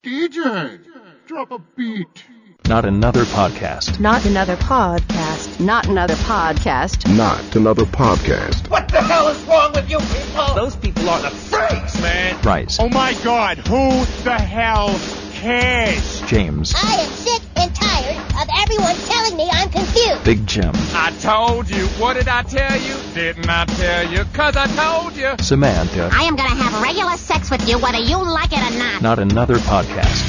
DJ, drop a beat. Not another podcast. Not another podcast. Not another podcast. Not another podcast. What the hell is wrong with you people? Those people are the freaks, man. Bryce. Oh my God, who the hell cares? James. I am sick and tired of everyone telling me I'm confused. Big Jim. I told you. What did I tell you? Didn't I tell you? 'Cause I told you. Samantha. I am gonna have regular sex with you whether you like it or not. Not another podcast.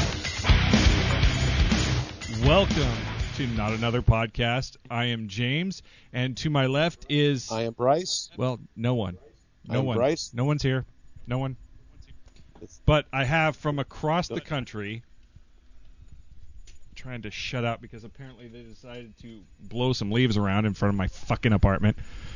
Welcome to Not Another Podcast. I am James, and to my left is... I am Bryce. Well, no one. No I'm one. Bryce. No one's here. No one. But I have from across the country... trying to shut up because apparently they decided to blow some leaves around in front of my fucking apartment.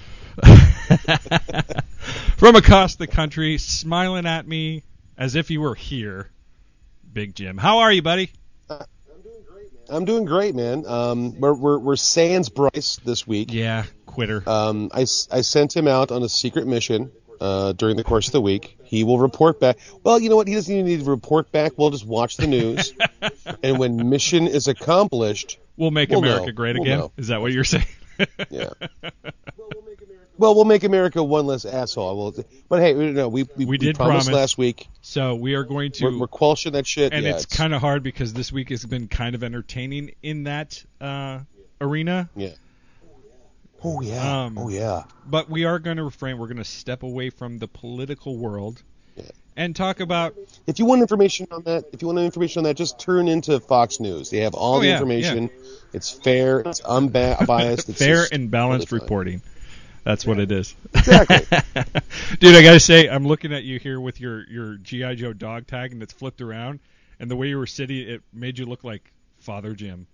From across the country, smiling at me as if he were here, Big Jim. How are you, buddy? I'm doing great, man. We're sans Bryce this week. Yeah, quitter. I sent him out on a secret mission during the course of the week. He will report back. Well, you know what? He doesn't even need to report back. We'll just watch the news. And when mission is accomplished, we'll make America great again. Know. Is that what you're saying? Yeah. Well, we'll make America one less asshole. But hey, no, we did promise last week. So we are going to. We're quelching that shit. And yeah, it's kind of hard because this week has been kind of entertaining in that arena. Yeah. Oh yeah. Oh yeah. But we are going to refrain. We're going to step away from the political world and talk about. If you want information on that, just turn into Fox News. They have all the information. Yeah. It's fair. It's unbiased. It's fair and balanced reporting. That's what it is. Exactly. Dude, I got to say, I'm looking at you here with your G.I. Joe dog tag, and it's flipped around. And the way you were sitting, it made you look like Father Jim.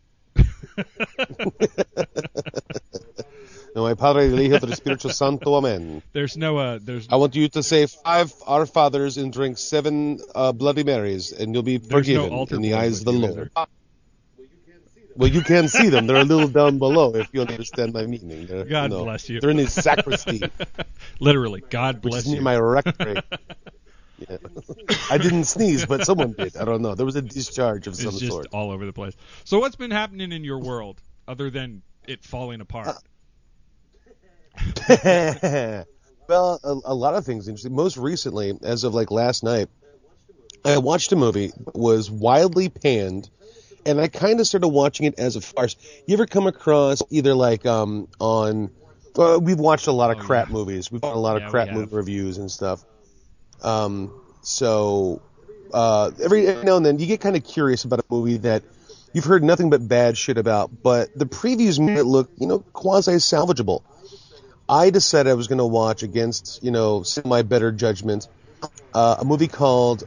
No, my Padre, el Hijo, del Espíritu Santo, Amen. There's. I want you to say 5 Our Fathers and drink 7 Bloody Marys, and you'll be forgiven in the eyes of the Lord. Well, you can't see them. They're a little down below, if you understand my meaning. God bless you. They're in the sacristy. Literally, God bless you. Which is near my rectory. Yeah. I didn't sneeze, but someone did. I don't know. There was a discharge of some sort. It's just all over the place. So what's been happening in your world, other than it falling apart? Well, a lot of things interesting. Most recently, as of like last night, I watched a movie that was widely panned, and I kind of started watching it as a farce. You ever come across either like we've watched a lot of crap movies. We've done a lot of crap movie reviews and stuff. So every now and then you get kind of curious about a movie that you've heard nothing but bad shit about, but the previews made it look, quasi-salvageable. I decided I was going to watch against, semi-better judgment, a movie called,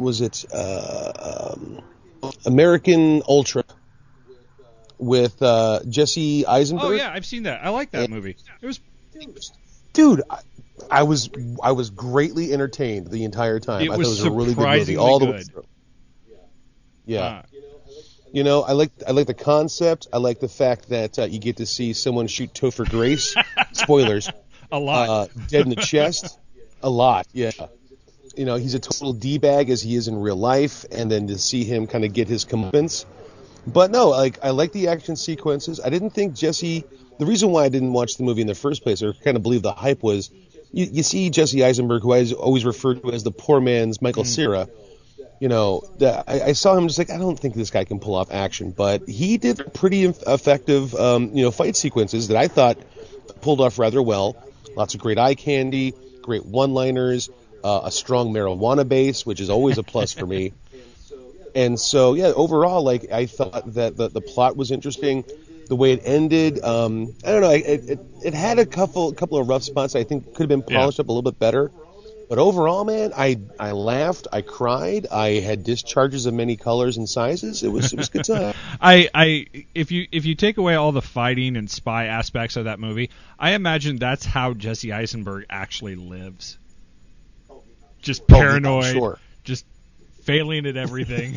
American Ultra with Jesse Eisenberg. Oh yeah, I've seen that. I like that movie. It was, dude. I was greatly entertained the entire time. I thought it was a really good movie all the way through. Yeah. I like the concept. I like the fact that you get to see someone shoot Topher Grace. Spoilers. A lot. Dead in the chest. A lot. Yeah. He's a total D-bag as he is in real life, and then to see him kind of get his comeuppance. But no, I like the action sequences. I didn't think Jesse. The reason why I didn't watch the movie in the first place, or kind of believe the hype, was you see Jesse Eisenberg, who I always referred to as the poor man's Michael Cera. I saw him just like, I don't think this guy can pull off action, but he did pretty effective, fight sequences that I thought pulled off rather well. Lots of great eye candy, great one-liners, a strong marijuana base, which is always a plus for me. And so, yeah, overall, I thought that the plot was interesting. The way it ended, I don't know, it had a couple of rough spots I think could have been polished up a little bit better. But overall, man, I laughed, I cried, I had discharges of many colors and sizes. It was good time. If you take away all the fighting and spy aspects of that movie, I imagine that's how Jesse Eisenberg actually lives. Just paranoid, sure. Just failing at everything.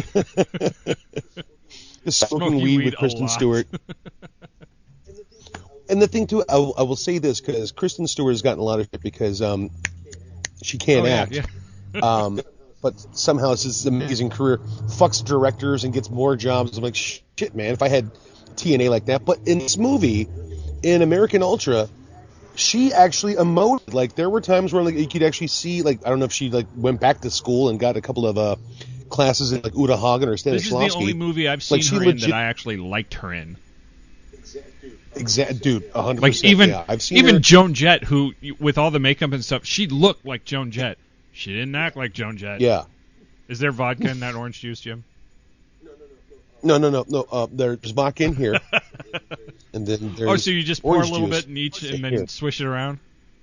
Just smoking weed with Kristen Stewart. And the thing too, I will say this because Kristen Stewart has gotten a lot of shit because she can't act. Yeah. but somehow it's this amazing career, fucks directors and gets more jobs. I'm like, shit, man, if I had TNA like that. But in this movie, in American Ultra, she actually emoted. Like, there were times where, like, you could actually see, like, I don't know if she, like, went back to school and got a couple of classes in, like, Uta Hagen or Stanislavski. This is the only movie I've seen her in that I actually liked her in. Dude, 100%. Like, even I've seen even her. Joan Jett, who, with all the makeup and stuff, she looked like Joan Jett. She didn't act like Joan Jett. Yeah. Is there vodka in that orange juice, Jim? No. There's vodka in here. And then there's so you just pour a little juice bit in each and then swish it around?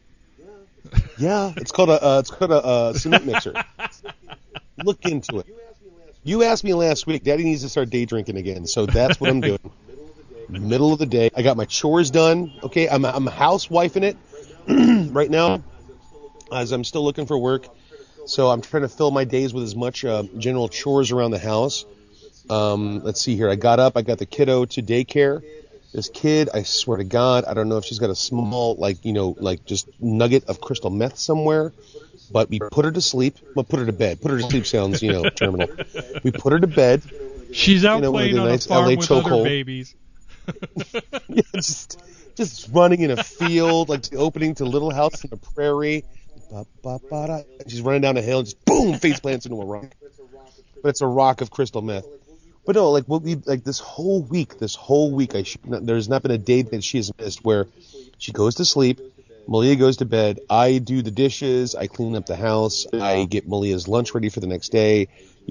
Yeah, it's called a cement mixer. Look into it. You asked me last week. Daddy needs to start day drinking again, so that's what I'm doing. Middle of the day, I got my chores done. Okay, I'm housewifing it right now, as I'm still looking for work. So I'm trying to fill my days with as much general chores around the house. Let's see here. I got up. I got the kiddo to daycare. This kid, I swear to God, I don't know if she's got a small, just nugget of crystal meth somewhere. But we put her to sleep. Well, put her to bed. Put her to sleep sounds, terminal. We put her to bed. She's out playing on a farm with other babies. Yeah, just running in a field, like the opening to Little House on the Prairie. She's running down a hill and just boom, face plants into a rock. But it's a rock of crystal meth. But no, this whole week, there's not been a day that she has missed where she goes to sleep, Malia goes to bed, I do the dishes, I clean up the house, I get Malia's lunch ready for the next day.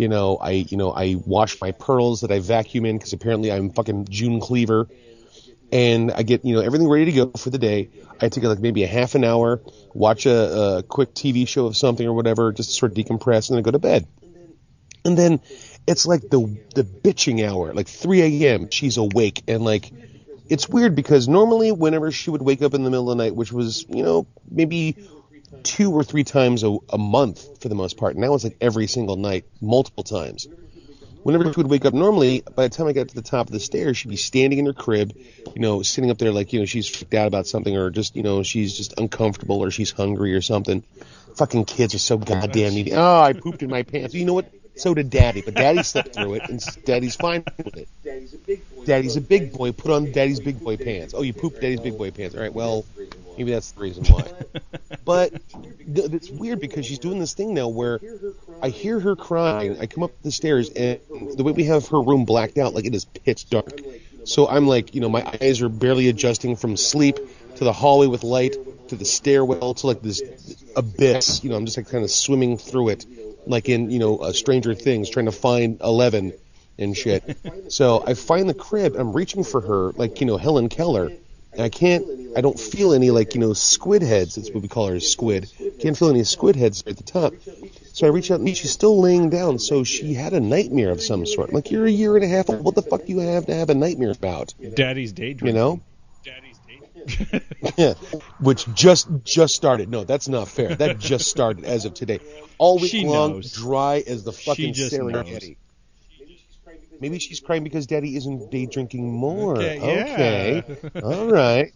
I wash my pearls that I vacuum in because apparently I'm fucking June Cleaver, and I get everything ready to go for the day. I take maybe a half an hour, watch a quick TV show of something or whatever, just to sort of decompress, and then I go to bed. And then it's like the bitching hour, like 3 a.m. She's awake, and it's weird because normally whenever she would wake up in the middle of the night, which was maybe 2 or 3 times a month for the most part. Now it's like every single night, multiple times. Whenever she would wake up normally, by the time I got to the top of the stairs, she'd be standing in her crib, sitting up there like, she's freaked out about something, or just, she's just uncomfortable, or she's hungry or something. Fucking kids are so goddamn needy. Oh, I pooped in my pants. You know what? So did Daddy, but Daddy slept through it, and Daddy's fine with it. Daddy's a big boy. Put on Daddy's big boy pants. Oh, you pooped Daddy's big boy pants. All right, well, maybe that's the reason why. But it's weird because she's doing this thing now where I hear her crying. I come up the stairs, and the way we have her room blacked out, like it is pitch dark. So I'm like, my eyes are barely adjusting from sleep to the hallway with light to the stairwell to this abyss. I'm just kind of swimming through it, like in Stranger Things, trying to find 11 and shit. So I find the crib. I'm reaching for her, like Helen Keller. And I don't feel any squid heads. That's what we call her, squid. Can't feel any squid heads at the top. So I reach out and she's still laying down. So she had a nightmare of some sort. I'm like, you're a year and a half old. What the fuck do you have to have a nightmare about? Daddy's daydreaming. Daddy's daydreaming. Yeah, which just started. No, that's not fair. That just started as of today. All week long, dry as the fucking Serengeti. Maybe she's crying because Daddy isn't day drinking more. Okay. All right.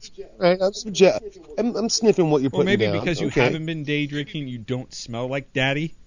I'm sniffing what you're putting down. Or maybe because you haven't been day drinking, you don't smell like Daddy.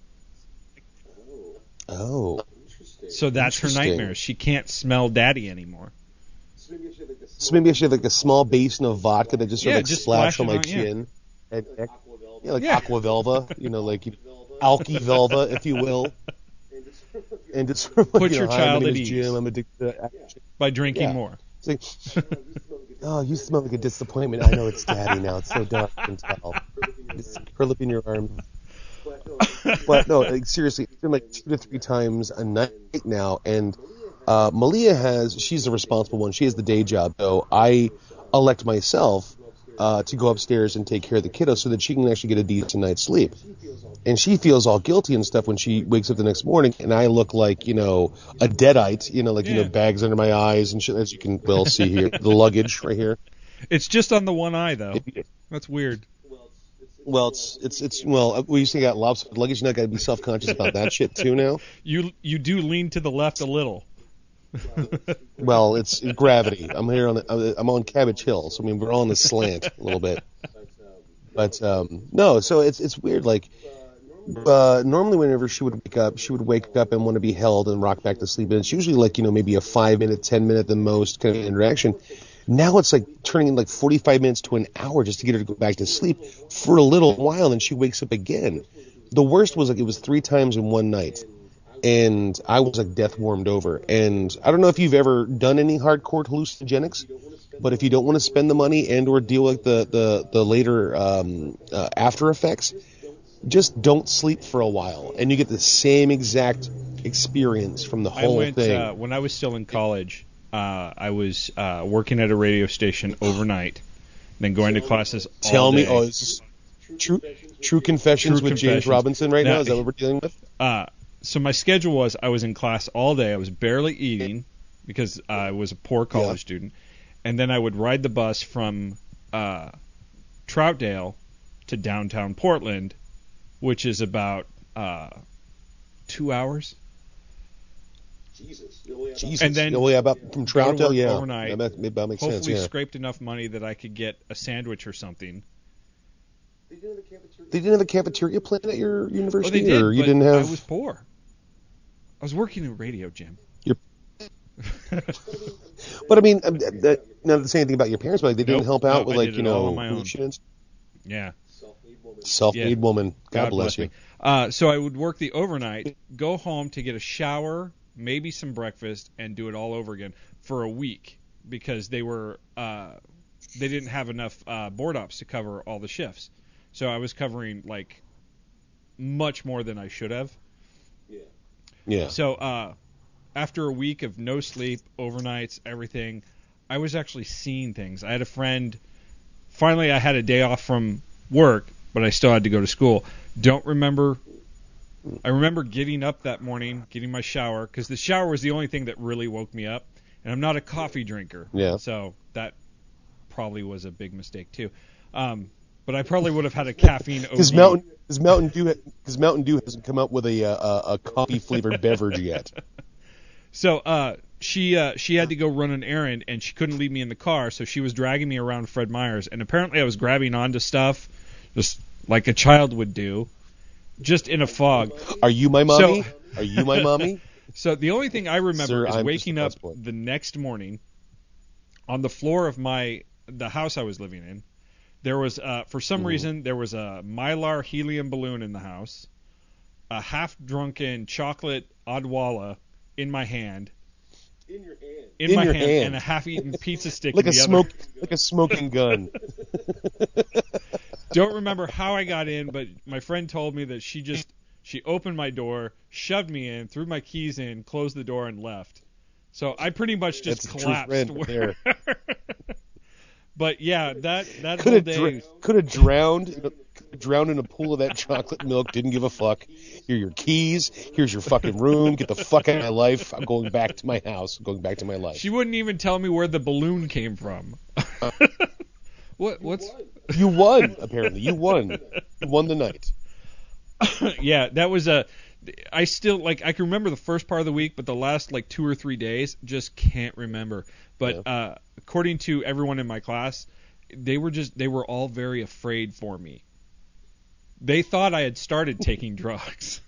Oh. So that's her nightmare. She can't smell Daddy anymore. So maybe I should have a small basin of vodka that just sort of splash on my chin. Yeah, Aqua Velva, like Alky Velva, if you will. And just put your child at ease. Jim. I'm addicted to action. By drinking more. It's like, oh, you smell like a disappointment. I know it's Daddy now. It's so dark, I can tell. Just curl up in your arms. But no, seriously, it's been 2 to 3 times a night now, and Malia she's the responsible one. She has the day job, so I elect myself to go upstairs and take care of the kiddo so that she can actually get a decent night's sleep. And she feels all guilty and stuff when she wakes up the next morning, and I look like, a deadite, bags under my eyes and shit, as you can well see here. The luggage right here. It's just on the one eye, though. That's weird. Well, we used to got lobster luggage, now I got to be self-conscious about that shit, too, now. You do lean to the left a little. Well, it's gravity. I'm here I'm on Cabbage Hill, so we're all on the slant a little bit. But no, so it's weird. normally whenever she would wake up and want to be held and rock back to sleep. And it's usually like, maybe a 5-minute, 10-minute the most kind of interaction. Now it's like turning in like 45 minutes to an hour just to get her to go back to sleep for a little while, and she wakes up again. The worst was like it was 3 times in one night, and I was like death warmed over. And I don't know if you've ever done any hardcore hallucinogenics, but if you don't want to spend the money and or deal with the later after effects, just don't sleep for a while, and you get the same exact experience from the whole thing. When I was still in college, I was working at a radio station overnight, then going to classes all day. Tell me, it's True Confessions with James Robinson right now? Is that what we're dealing with? So my schedule was I was in class all day. I was barely eating because I was a poor college student. And then I would ride the bus from Troutdale to downtown Portland, which is about 2 hours. Jesus. And then about from Troutdale, overnight, that makes sense. Hopefully scraped enough money that I could get a sandwich or something. They didn't have a cafeteria plan at your university? Oh, they did, or you but didn't have... I was poor. I was working in radio, Jim. But I mean, not to say anything about your parents, but like, they didn't help out with like, pollutions? Yeah. Self-made woman. God bless you. So I would work the overnight, go home to get a shower, maybe some breakfast, and do it all over again for a week because they didn't have enough board ops to cover all the shifts. So I was covering like much more than I should have. Yeah. So after a week of no sleep, overnights, everything, I was actually seeing things. I had a friend. Finally, I had a day off from work, but I still had to go to school. I remember getting up that morning, getting my shower, because the shower was the only thing that really woke me up. And I'm not a coffee drinker. Yeah. So that probably was a big mistake, too. But I probably would have had a caffeine OD. Because Mountain Dew hasn't come out with a coffee-flavored beverage yet. So she had to go run an errand, and she couldn't leave me in the car, so she was dragging me around Fred Meyer's. And apparently I was grabbing onto stuff just like a child would do, just in a fog. Are you my mommy? Are you my mommy? So the only thing I remember is waking up the the next morning on the floor of the house I was living in. There was, for some reason, there was a Mylar helium balloon in the house, a half-drunken chocolate Odwalla in my hand. In your hand. In my hand, and a half-eaten pizza stick like in the other. Like a smoking gun. Don't remember how I got in, but my friend told me that she opened my door, shoved me in, threw my keys in, closed the door, and left. So I pretty much just collapsed. There. But yeah, that whole day could have drowned in a pool of that chocolate milk. Didn't give a fuck. Here are your keys. Here's your fucking room. Get the fuck out of my life. I'm going back to my house. I'm going back to my life. She wouldn't even tell me where the balloon came from. What's? You won. Apparently, you won. You won the night. Yeah, that was I still I can remember the first part of the week, but the last 2 or 3 days just can't remember. But according to everyone in my class, they were all very afraid for me. They thought I had started taking drugs.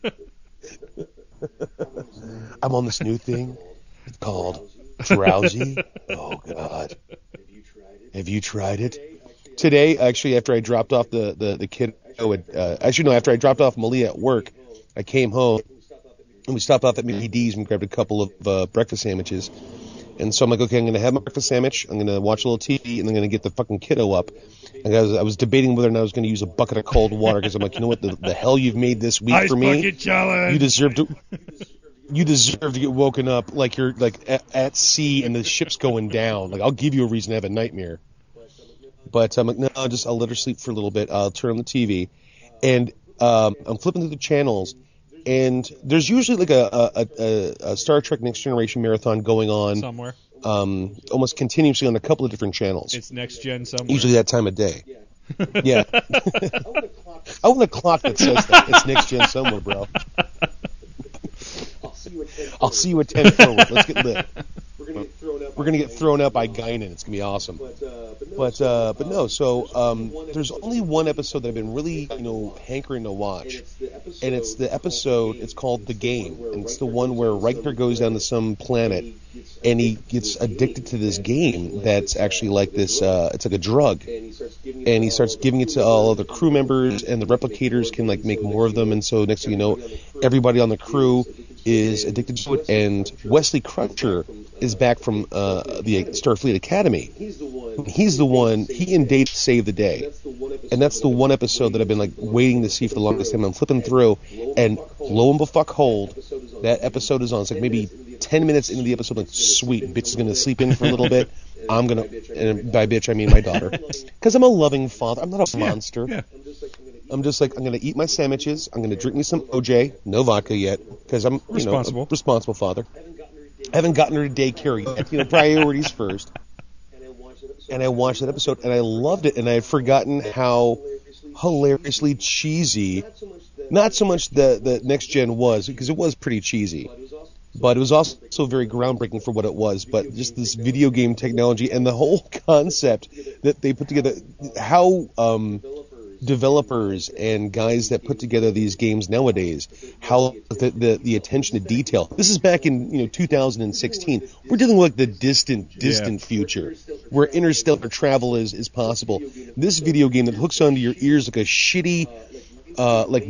I'm on this new thing called Drowsy. Oh God. Have you tried it? Today, actually, after I dropped off the kid, after I dropped off Malia at work, I came home and we stopped off at Mickey D's and grabbed a couple of breakfast sandwiches. And so I'm like, okay, I'm going to have my breakfast sandwich. I'm going to watch a little TV, and I'm going to get the fucking kiddo up. And I was debating whether or not I was going to use a bucket of cold water because I'm like, you know what, the hell you've made this week for me. Bucket challenge. You deserve to get woken up like you're at sea and the ship's going down. Like, I'll give you a reason to have a nightmare. But I'm like, no, I'll let her sleep for a little bit. I'll turn on the TV, and I'm flipping through the channels. And there's usually a Star Trek Next Generation marathon going on somewhere, almost continuously on a couple of different channels. It's Next Gen somewhere. Usually that time of day. Yeah. I want a clock that says that. It's Next Gen somewhere, bro. I'll see you at 10 forward. Let's get lit. we're gonna get thrown out by Guinan. It's gonna be awesome. But no. So there's only one episode that I've been really hankering to watch, and it's the episode. It's called The Game, and it's the one where Riker goes down to some planet, and he gets addicted to this game that's actually like this. It's like a drug, and he starts giving it to all of the crew members, and the replicators can like make more of them, and so next thing you know, everybody on the crew is addicted to it, and Wesley Crusher is back from the Starfleet Academy. He's the one. He and Data save the day, and that's the one episode that I've been like waiting to see for the longest time. I'm flipping through, and lo and behold, that episode is on. It's like maybe 10 minutes into the episode, like, sweet, bitch is gonna sleep in for a little bit. I'm gonna, and by bitch I mean my daughter, because I'm a loving father. I'm not a monster. Yeah. I'm just like, I'm going to eat my sandwiches. I'm going to drink me some OJ. No vodka yet, because I'm a responsible father. I haven't gotten her to daycare yet. Priorities first. And I watched that episode, and I loved it, and I had forgotten how hilariously cheesy, not so much the Next Gen was, because it was pretty cheesy, but it was also very groundbreaking for what it was. But just this video game technology and the whole concept that they put together, how developers and guys that put together these games nowadays, how the attention to detail. This is back in 2016. We're dealing with like the distant future, where interstellar travel is possible. This video game that hooks onto your ears like a shitty like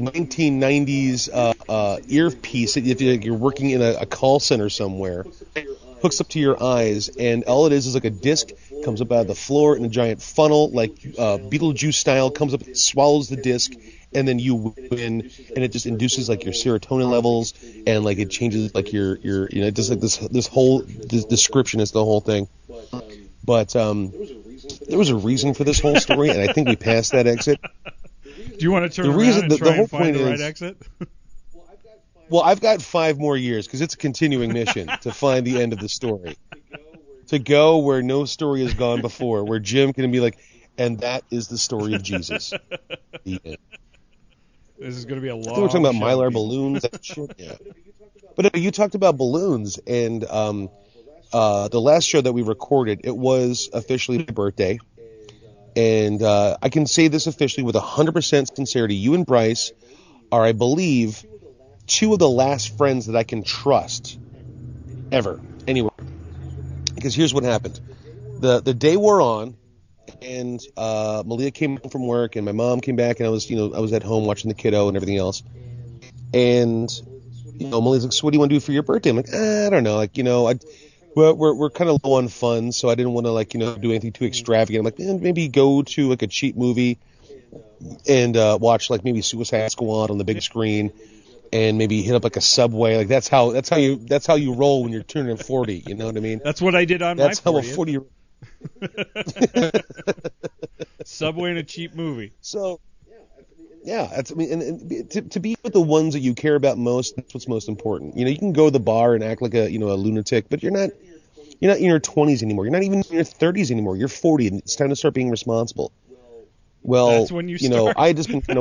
1990s earpiece that you're working in a call center somewhere, hooks up to your eyes, and all it is like a disc comes up out of the floor in a giant funnel, like Beetlejuice style, comes up, swallows the disc, and then you win, and it just induces like your serotonin levels, and like it changes like your it does like this whole description is the whole thing. But there was a reason for this whole story, and I think we passed that exit. Do you want to turn around and try and find the right exit? Well, I've got 5 more years, because it's a continuing mission to find the end of the story. To go where no story has gone before, where Jim can be like, and that is the story of Jesus. The end. This is going to be a long we're talking about Mylar balloons. Yeah. But you talked about balloons, and the last show that we recorded, it was officially my birthday. And I can say this officially with 100% sincerity. You and Bryce are, I believe, 2 of the last friends that I can trust ever, anywhere. Because here's what happened. The day wore on, and Malia came home from work, and my mom came back, and I was at home watching the kiddo and everything else. And Malia's like, "So what do you want to do for your birthday?" I'm like, I don't know. Like, we're kind of low on funds, so I didn't want to do anything too extravagant. I'm like, maybe go to like a cheap movie and watch like maybe Suicide Squad on the big screen. And maybe hit up like a Subway. Like that's how you roll when you're turning 40. You know what I mean? That's what I did on that's my 40th. That's how a 40-year-old. Subway and a cheap movie. So, yeah, and to be with the ones that you care about most, that's what's most important. You can go to the bar and act like a lunatic, but you're not in your 20s anymore. You're not even in your 30s anymore. You're 40, and it's time to start being responsible. Well, that's when you start. I just been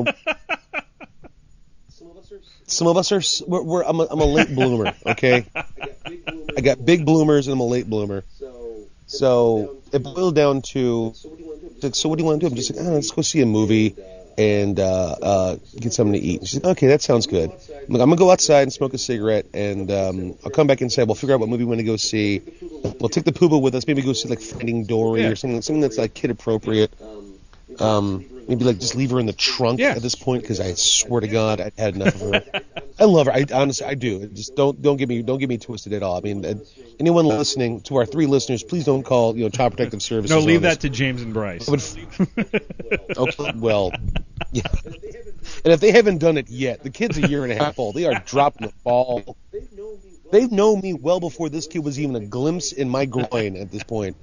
Some of us are. I'm a late bloomer. Okay, I got big bloomers and I'm a late bloomer. So it boiled down to, so what do you want to do? I'm just like, let's go see a movie and get something to eat. She's like, okay, that sounds good. I'm gonna go outside and smoke a cigarette, and I'll come back inside. We'll figure out what movie we want to go see. We'll take the poobah with us. Maybe go see like Finding Dory or something that's like kid appropriate. Maybe like just leave her in the trunk at this point, because I swear to God I had enough of her. I love her. I honestly I do. Just don't get me twisted at all. I mean, anyone listening, to our 3 listeners, please don't call Child Protective Services. No, leave that to James and Bryce. Okay, well, yeah. And if they haven't done it yet, the kid's a year and a half old. They are dropping the ball. They've known me well before this kid was even a glimpse in my groin at this point.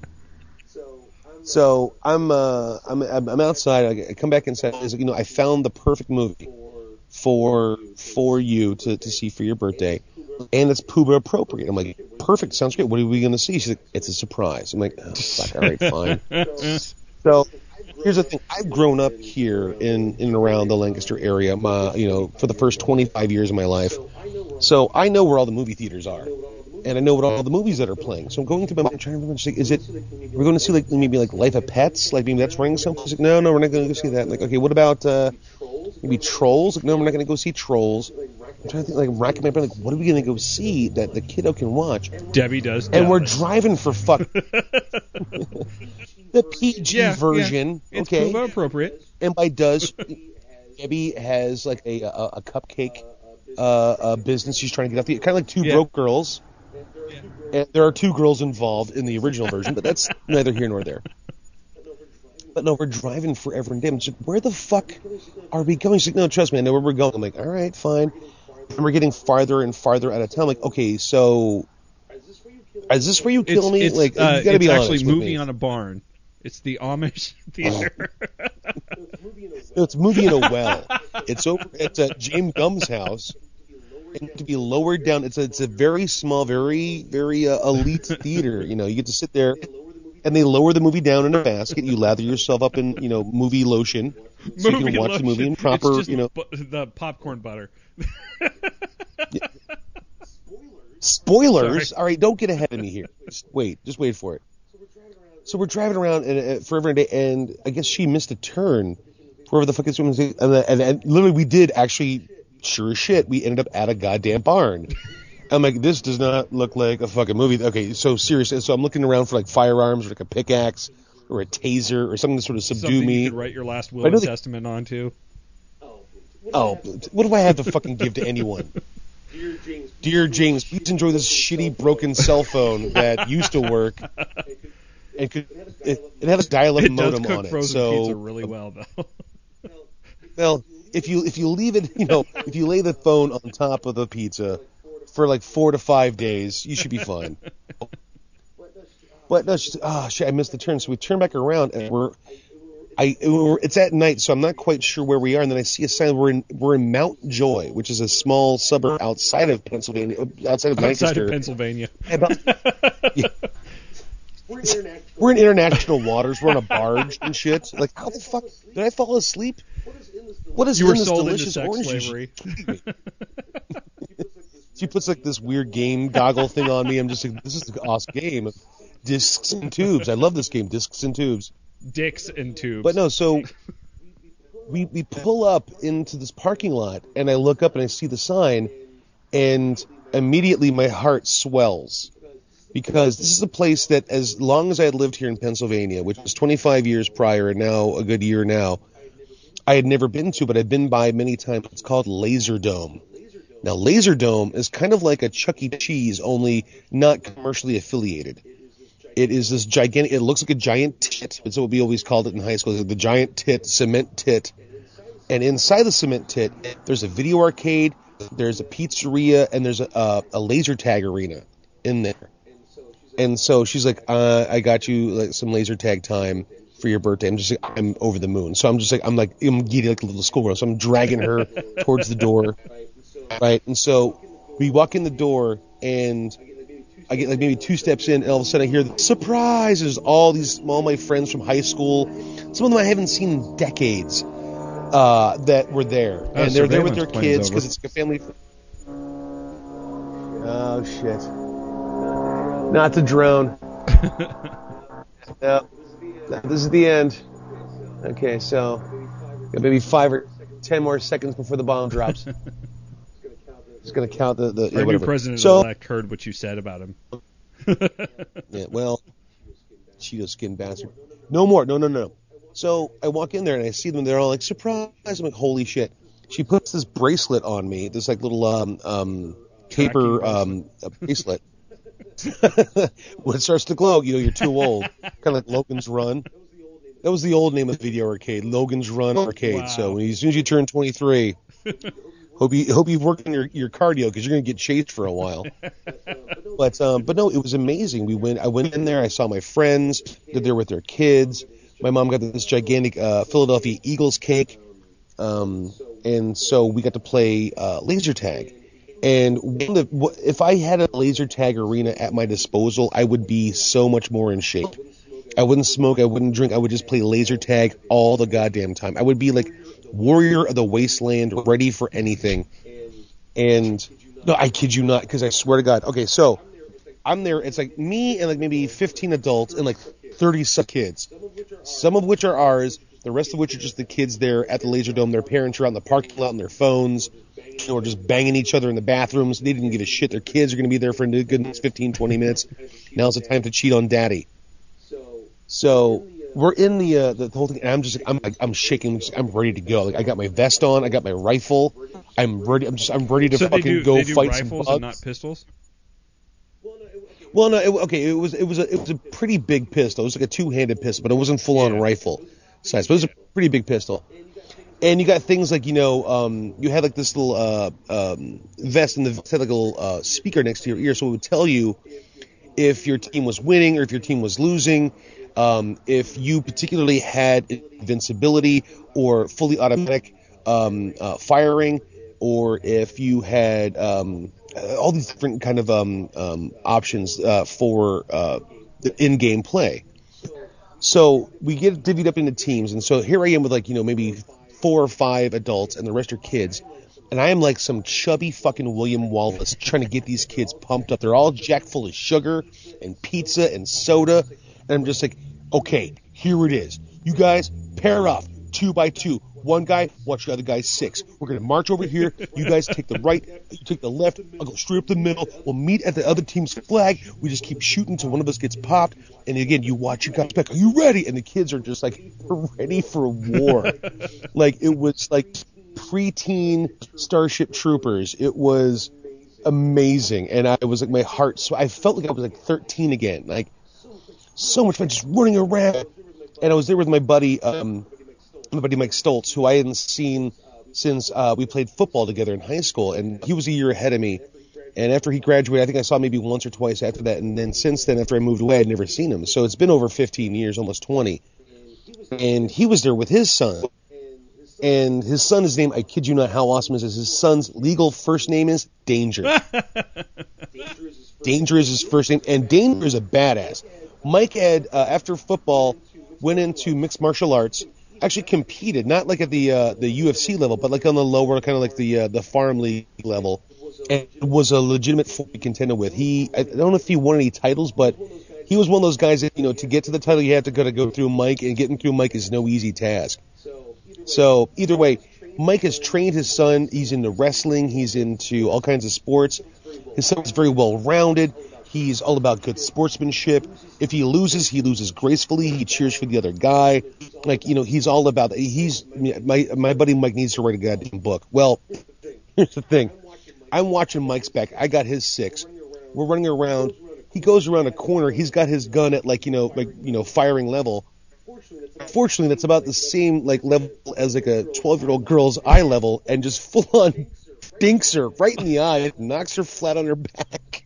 So I'm outside. I come back inside. I found the perfect movie for you to see for your birthday, and it's poobah appropriate. I'm like, perfect, sounds great. What are we going to see? She's like, it's a surprise. I'm like, oh, fuck, all right, fine. So here's the thing. I've grown up here in and around the Lancaster area, for the first 25 years of my life. So I know where all the movie theaters are. and I know what all the movies that are playing. So I'm going to my mind trying to remember. She's like, is it? We're going to see like maybe like Life of Pets, like maybe that's running something. She's like, no, we're not going to go see that. I'm like, okay, what about maybe Trolls? Like, no, we're not going to go see Trolls. I'm trying to think, like, racking my brain, like, what are we going to go see that the kiddo can watch? Debbie Does And we're Dallas. driving for fuck. The PG version, yeah. It's okay. appropriate. And by does, Debbie has like a cupcake business she's trying to get off the, kind of like Two Broke Girls. And there are 2 girls involved in the original version, but that's neither here nor there. But no, we're driving forever and day. I'm just like, where the fuck are we going? She's like, no, trust me, I know where we're going. I'm like, all right, fine. And we're getting farther and farther out of town. I'm like, okay, so is this where you kill me? Like, you gotta be honest actually with Movie me. on a Barn. It's the Amish theater. No, it's Movie in a Well. It's over at James Gumb's house. And to be lowered down, it's a very small, very elite theater. You know, you get to sit there, and they lower the movie down in a basket. You lather yourself up in movie lotion, so you can watch the movie in proper It's just the popcorn butter. Spoilers. Sorry. All right, don't get ahead of me here. Just wait for it. So we're driving around forever and a day, and I guess she missed a turn. Wherever the fuck this woman's, and literally we did actually, sure as shit, we ended up at a goddamn barn. I'm like, this does not look like a fucking movie. Okay, so seriously, so I'm looking around for like firearms or like a pickaxe or a taser or something to sort of subdue Something me. you could write your last will and testament onto. Oh, what do I have to fucking give to anyone? Dear James, please enjoy this shitty broken cell phone that used to work. It had a dial-up modem on it. It does cook frozen pizza really well, though. Well, if you leave it, if you lay the phone on top of the pizza for like 4 to 5 days, you should be fine. But no, shit, I missed the turn. So we turn back around, and it's at night, so I'm not quite sure where we are. And then I see a sign. We're in Mount Joy, which is a small suburb outside of Pennsylvania, outside of Lancaster. Outside of Pennsylvania. We're in international waters. We're on a barge and shit. Like, how the fuck did I fall asleep? What is you were in this sold delicious into sex orange slavery. She puts like this weird game goggle thing on me. I'm just like, this is an awesome game. Discs and tubes. I love this game. Discs and tubes. Dicks and tubes. But no, so we pull up into this parking lot, and I look up and I see the sign, and immediately my heart swells. Because this is a place that, as long as I had lived here in Pennsylvania, which was 25 years prior and now a good year now, I had never been to, but I've been by many times. It's called Laserdome. Now, Laserdome is kind of like a Chuck E. Cheese, only not commercially affiliated. It is this gigantic, it looks like a giant tit. It's what we always called it in high school, the giant tit, cement tit. And inside the cement tit, there's a video arcade, there's a pizzeria, and there's a laser tag arena in there. And so she's like, I got you like some laser tag time for your birthday. I'm just like, I'm over the moon. So I'm giddy like a little schoolgirl. So I'm dragging her towards the door, right? And so we walk in the door, and I get like maybe 2 steps in, and all of a sudden I hear the surprise. There's all my friends from high school. Some of them I haven't seen in decades that were there, and they're there with their kids because it's like a family. Oh shit. Not the drone. No, this is the end. Okay, so maybe 5 or 10 more seconds before the bomb drops. Just gonna count the Our new president-elect heard what you said about him. Yeah, well, Cheeto skin bastard. No more. No. So I walk in there and I see them. They're all like, surprise. I'm like, holy shit. She puts this bracelet on me. This like little taper bracelet. When it starts to glow, you're too old. Kind of like Logan's Run. That was the old name of the video arcade, Logan's Run Arcade. Wow. So as soon as you turn 23, hope you've worked on your cardio because you're going to get chased for a while. But no, it was amazing. I went in there. I saw my friends. They're there with their kids. My mom got this gigantic Philadelphia Eagles cake, and so we got to play laser tag. And if I had a laser tag arena at my disposal, I would be so much more in shape. I wouldn't smoke, I wouldn't drink, I would just play laser tag all the goddamn time. I would be like warrior of the wasteland, ready for anything. And no, I kid you not, because I swear to God. Okay, so I'm there. It's like me and like maybe 15 adults and like 30 kids, some of which are ours, the rest of which are just the kids there at the Laserdome. Their parents are out in the parking lot on their phones, or just banging each other in the bathrooms. They didn't give a shit. Their kids are going to be there for a good 15, 20 minutes. Now's the time to cheat on daddy. So we're in the whole thing, and I'm shaking. I'm ready to go. Like, I got my vest on. I got my rifle. I'm ready. I'm ready to fucking go fight some bugs. Rifles and not pistols? Well, no. It was a pretty big pistol. It was like a two-handed pistol, but it wasn't full-on rifle size. But it was a pretty big pistol. And you got things like, you had like this little vest, and the vest had like a little speaker next to your ear, so it would tell you if your team was winning or if your team was losing, if you particularly had invincibility or fully automatic firing, or if you had all these different kind of options for the in-game play. So we get divvied up into teams, and so here I am with like, maybe 4 or 5 adults, and the rest are kids. And I am like some chubby fucking William Wallace trying to get these kids pumped up. They're all jacked full of sugar and pizza and soda. And I'm just like, okay, here it is. You guys, pair off, 2 by 2. One guy, watch the other guy 6. We're going to march over here. You guys take the right, you take the left. I'll go straight up the middle. We'll meet at the other team's flag. We just keep shooting until one of us gets popped. And again, you watch your guys back. Are you ready? And the kids are just like, we're ready for war. Like, it was like preteen Starship Troopers. It was amazing. And I was like, my heart, so I felt like I was like 13 again. Like, so much fun just running around. And I was there with my buddy, Mike Stoltz, who I hadn't seen since we played football together in high school, and he was a year ahead of me. And after he graduated, I think I saw him maybe once or twice after that, and then since then, after I moved away, I'd never seen him. So it's been over 15 years, almost 20. And he was there with his son. And his son, his name, I kid you not, how awesome is this? His son's legal first name is Danger. Danger is his first name, and Danger is a badass. Mike had, after football, went into mixed martial arts, actually competed, not like at the UFC level, but like on the lower, kind of like the farm league level, and was a legitimate contender with. I don't know if he won any titles, but he was one of those guys that, to get to the title, you have to go through Mike, and getting through Mike is no easy task. So either way, Mike has trained his son. He's into wrestling. He's into all kinds of sports. His son's very well-rounded. He's all about good sportsmanship. If he loses gracefully. He cheers for the other guy. Like, he's all about that. He's my buddy Mike needs to write a goddamn book. Well, here's the thing. I'm watching Mike's back. I got his 6. We're running around. He goes around a corner. He's got his gun at firing level. Fortunately, that's about the same level as like a 12-year-old girl's eye level, and just full on dinks her right in the eye, knocks her flat on her back.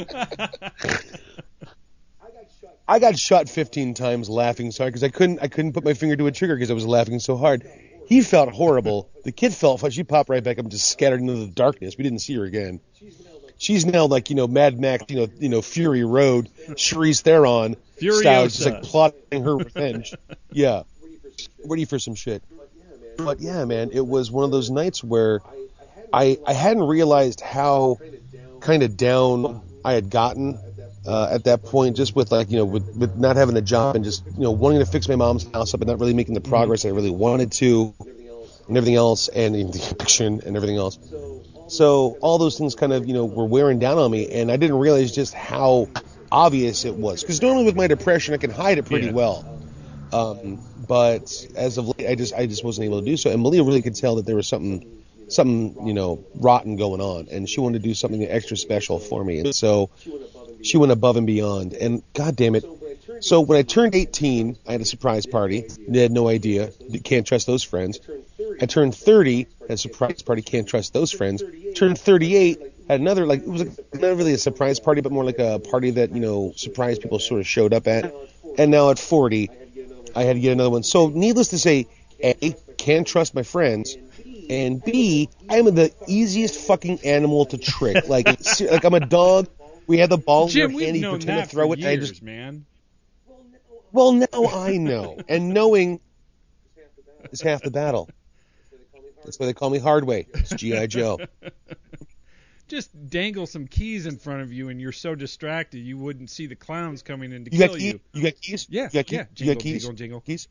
I got shot 15 times laughing, sorry, because I couldn't put my finger to a trigger because I was laughing so hard. He felt horrible. The kid felt fine. She popped right back up and just scattered into the darkness. We didn't see her again. She's now like, Mad Max, Fury Road, Charlize Theron style, just like plotting her revenge. Yeah. Ready for some shit. But yeah, man, it was one of those nights where I hadn't realized how kind of down I had gotten at that point, just with with not having a job and just wanting to fix my mom's house up and not really making the progress I really wanted to, and everything else, and the addiction and everything else. So all those things kind of were wearing down on me, and I didn't realize just how obvious it was. Because normally with my depression I can hide it pretty well, but as of late I just wasn't able to do so. And Malia really could tell that there was something rotten going on, and she wanted to do something extra special for me, and so she went above and beyond. And god damn it, so when I turned 18, I had a surprise party. They had no idea. Can't trust those friends. I turned 30, had a surprise party. Can't trust those friends. Turned 38, had another, it was not really a surprise party, but more like a party that surprise people sort of showed up at. And now at 40, I had to get another one. So needless to say, A, can't trust my friends, and B, I'm the easiest fucking animal to trick. Like I'm a dog. We have the ball in your hand, you pretend to throw it, and I just, man. Well, now I know, and knowing is half the battle. That's why they call me Hardway. It's G.I. Joe. just dangle some keys in front of you, and you're so distracted you wouldn't see the clowns coming in to You kill got you. You got keys? Yeah, You got keys? yeah. You got Jingle, keys? jingle, jingle. Keys?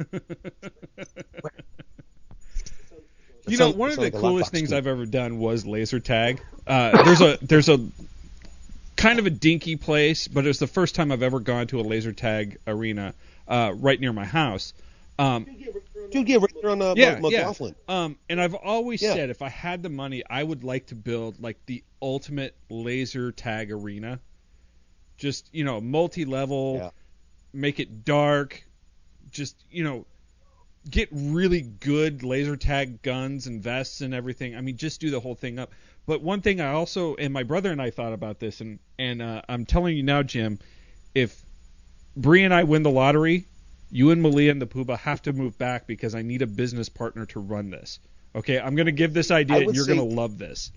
You know, one of the coolest things I've ever done was laser tag. There's a kind of a dinky place, but it was the first time I've ever gone to a laser tag arena right near my house. Dude, yeah, right there on McLaughlin. And I've always said if I had the money, I would like to build like the ultimate laser tag arena. Just, you know, multi-level, make it dark, just, you know, get really good laser tag guns and vests and everything. I mean, just do the whole thing up. But one thing I also, and my brother and I thought about this, and I'm telling you now, Jim, if Bree and I win the lottery, you and Malia and the Poobah have to move back because I need a business partner to run this. Okay, I'm going to give this idea, and you're going to love this.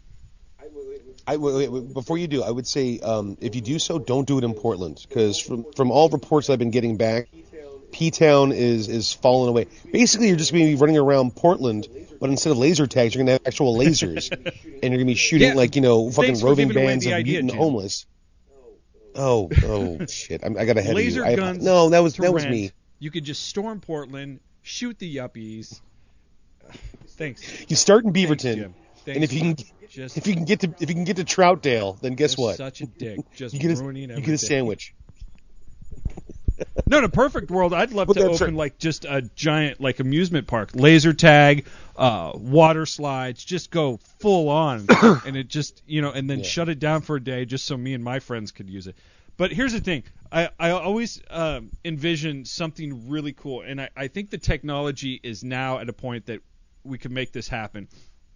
Before you do, I would say if you do so, don't do it in Portland, because from all reports I've been getting back, P-Town is falling away. Basically, you're just going to be running around Portland, but instead of laser tags, you're going to have actual lasers, and you're going to be shooting fucking roving bands of mutant homeless. Oh shit! I got ahead laser of you. Guns No, that was rent. me. You could just storm Portland, shoot the yuppies. Thanks. You start in Beaverton, Jim. and if you can get to Troutdale, then guess what? Such a dick. Just you get ruining everything. You get a sandwich. No, in a perfect world, I'd love to open like just a giant like amusement park, laser tag, water slides, just go full on, and it just and then shut it down for a day just so me and my friends could use it. But here's the thing, I always envision something really cool, and I think the technology is now at a point that we can make this happen.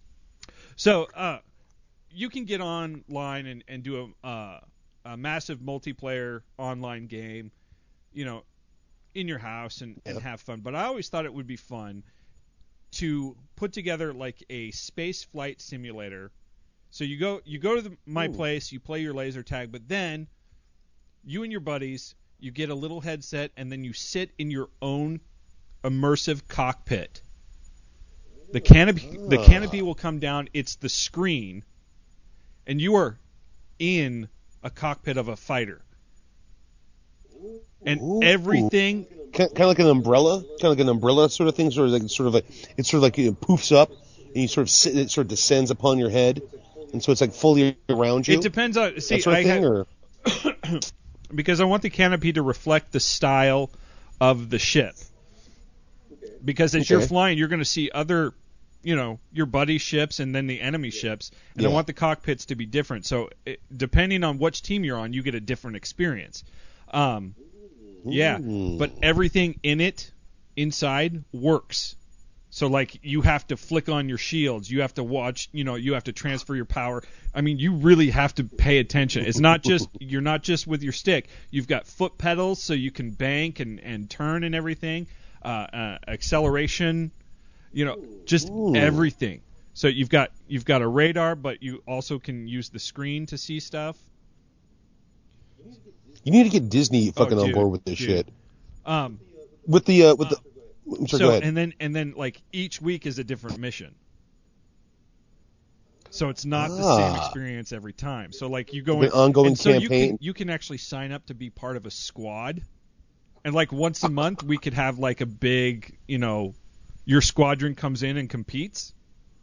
So you can get online and do a massive multiplayer online game, in your house and have fun. But I always thought it would be fun to put together like a space flight simulator. So you go to my place, you play your laser tag, but then you and your buddies, you get a little headset, and then you sit in your own immersive cockpit. The canopy will come down. It's the screen, and you are in a cockpit of a fighter. And everything, kind of like an umbrella, sort of thing, it poofs up, and you sort of sit, it sort of descends upon your head, and so it's like fully around you. It depends on that sort of thing, or because I want the canopy to reflect the style of the ship. Because as you're flying, you're going to see other, your buddy ships and then the enemy ships, and I want the cockpits to be different. So depending on which team you're on, you get a different experience. But everything in it, inside, works. So, like, you have to flick on your shields. You have to watch, you have to transfer your power. I mean, you really have to pay attention. It's not just, you're not just with your stick. You've got foot pedals so you can bank and turn and everything. Acceleration, everything. So you've got a radar, but you also can use the screen to see stuff. You need to get Disney fucking on board with this shit. Go ahead. And then like each week is a different mission. So it's not the same experience every time. So like you go in, ongoing campaign. You can actually sign up to be part of a squad. And like once a month we could have like a big, your squadron comes in and competes.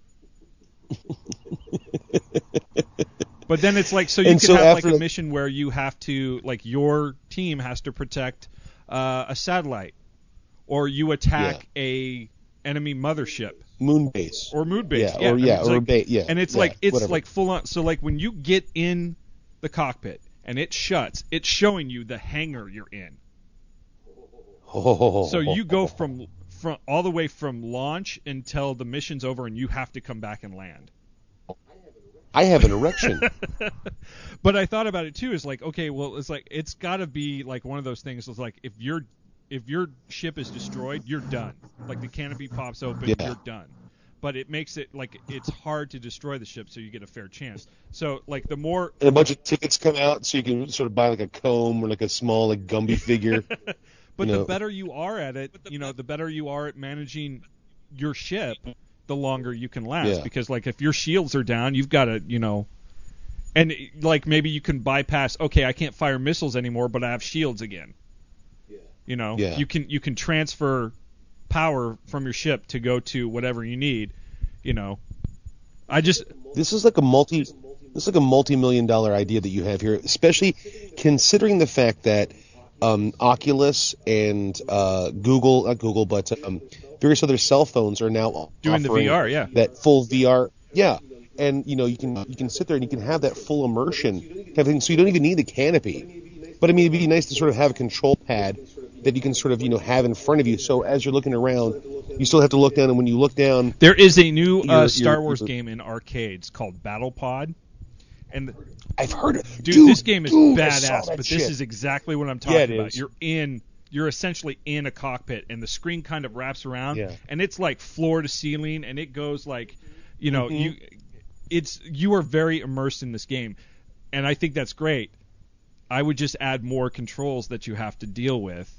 But then it's like, so you can have like a mission where you have to, like your team has to protect a satellite, or you attack a enemy mothership. Moon base. Or moon base. And it's like full on. So like when you get in the cockpit and it shuts, it's showing you the hangar you're in. So you go from all the way from launch until the mission's over and you have to come back and land. I have an erection. But I thought about it too. It's like, okay, well, it's like it's got to be like one of those things. It's like if your ship is destroyed, you're done. Like the canopy pops open, you're done. But it makes it like it's hard to destroy the ship, so you get a fair chance. So like the more and a bunch of tickets come out, so you can sort of buy like a comb or like a small like Gumby figure. But the better you are at it, the better you are at managing your ship, the longer you can last. Because like if your shields are down, you've got to And like maybe you can bypass. Okay, I can't fire missiles anymore, but I have shields again. You know, you can transfer power from your ship to go to whatever you need. You know, this is like a multi-million-dollar idea that you have here, especially considering the fact that Oculus and various other cell phones are now doing the VR, that full VR, and you can sit there and you can have that full immersion, everything, so you don't even need the canopy. But I mean, it'd be nice to sort of have a control pad that you can sort of have in front of you, so as you're looking around, you still have to look down, and when you look down, there is a new Star Wars game in arcades called Battle Pod. And I've heard it. Dude, this game is badass, but this is exactly what I'm talking about. You're essentially in a cockpit, and the screen kind of wraps around, and it's like floor to ceiling, and it goes like, you are very immersed in this game, and I think that's great. I would just add more controls that you have to deal with.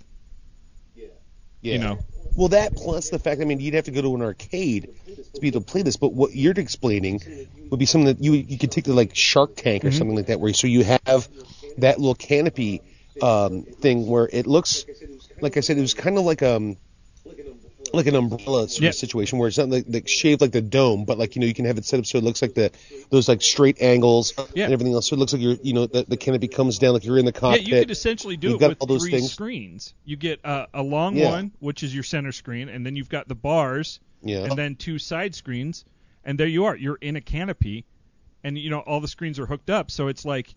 Well, that plus the fact, I mean, you'd have to go to an arcade to be able to play this, but what you're explaining would be something that you could take to like Shark Tank or something like that, where so you have that little canopy thing where it looks, like I said, it was kind of like an umbrella sort of situation where it's not like shaved like the dome, but like you can have it set up so it looks like those like straight angles and everything else. So it looks like the canopy comes down like you're in the cockpit. Yeah, you could essentially do it with three screens. You get a long one, which is your center screen, and then you've got the bars, and then two side screens, and there you are. You're in a canopy, and all the screens are hooked up, so it's like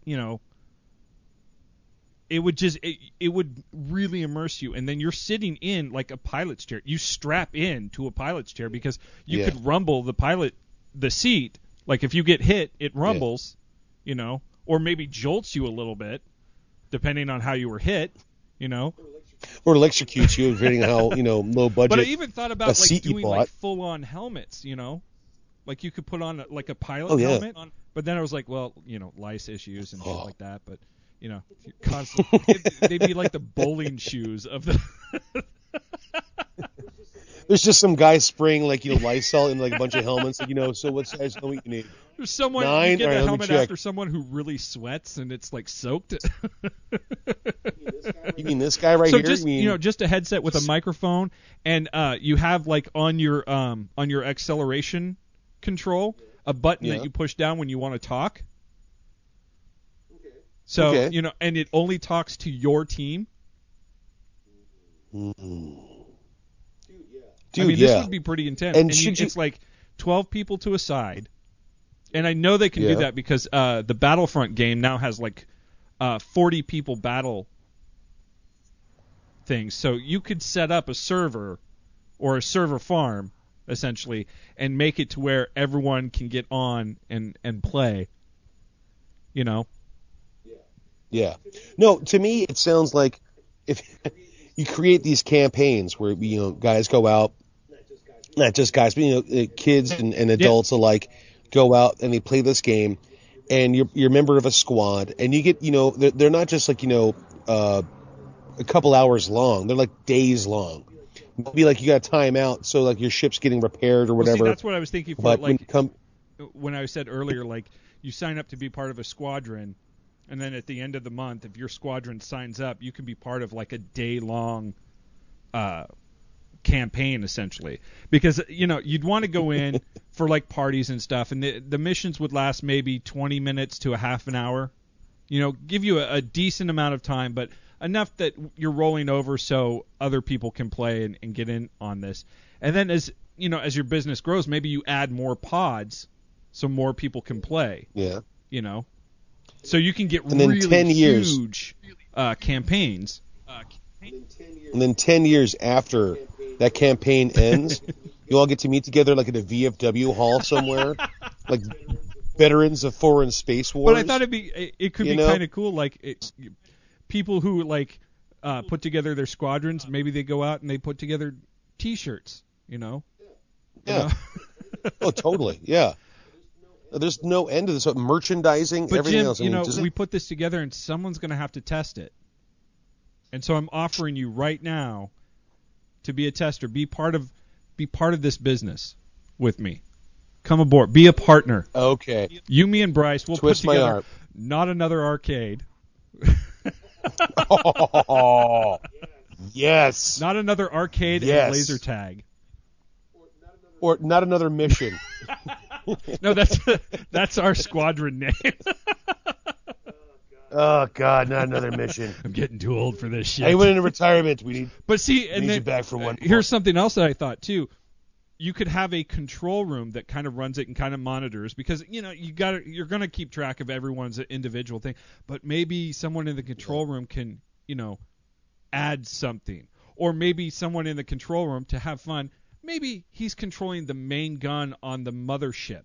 it would really immerse you, and then you're sitting in like a pilot's chair. You strap in to a pilot's chair because you could rumble the seat. Like if you get hit, it rumbles, or maybe jolts you a little bit, depending on how you were hit, Or electrocutes you, depending on how low budget. But I even thought about like doing like full-on helmets, like you could put on like a pilot helmet. But then I was like, well, lice issues and shit like that, but. They'd be like the bowling shoes of the. There's just some guy spraying like Lysol in like a bunch of helmets. Like, so what size helmet you need? There's someone 9? You get All right, a helmet check. after someone who really sweats and it's like soaked. You mean this guy right so here? Just just a headset with a microphone, and you have like on your acceleration control a button that you push down when you want to talk. So, and it only talks to your team. Dude, this would be pretty intense. And it's like 12 people to a side. And I know they can do that because the Battlefront game now has like 40 people battle things. So you could set up a server or a server farm, essentially, and make it to where everyone can get on and play. Yeah. No, to me, it sounds like if you create these campaigns where, guys go out, not just guys, but, kids and adults alike go out and they play this game, and you're a member of a squad, and you get, they're not just like, a couple hours long. They're like days long. Maybe like you got to time out so like your ship's getting repaired or whatever. Well, see, that's what I was thinking for, but like, when I said earlier, like, you sign up to be part of a squadron, and then at the end of the month, if your squadron signs up, you can be part of like a day-long campaign, essentially. Because, you'd want to go in for like parties and stuff, and the missions would last maybe 20 minutes to a half an hour. Give you a decent amount of time, but enough that you're rolling over so other people can play and get in on this. And then as your business grows, maybe you add more pods so more people can play. Yeah. So you can get really huge campaigns. And then 10 years after that campaign ends, you all get to meet together like at a VFW hall somewhere, like veterans of foreign space wars. But I thought it could be kind of cool, like people who like put together their squadrons. Maybe they go out and they put together T-shirts. Yeah. Oh, totally. Yeah. There's no end to this. Merchandising, but everything Jim, else. We put this together, and someone's going to have to test it. And so I'm offering you right now to be a tester, be part of this business with me. Come aboard. Be a partner. Okay. You, me, and Bryce will Twist put my together arm. not another arcade. Oh, yes. Not another arcade Yes. and laser tag. Or not another mission. No, that's our squadron name. Oh, God, not another mission. I'm getting too old for this shit. I went into retirement. We need But see, and need then, you back for one here's something else that I thought too. You could have a control room that kind of runs it and kind of monitors, because you're going to keep track of everyone's individual thing, but maybe someone in the control room can, add something, or maybe someone in the control room, to have fun, maybe he's controlling the main gun on the mothership.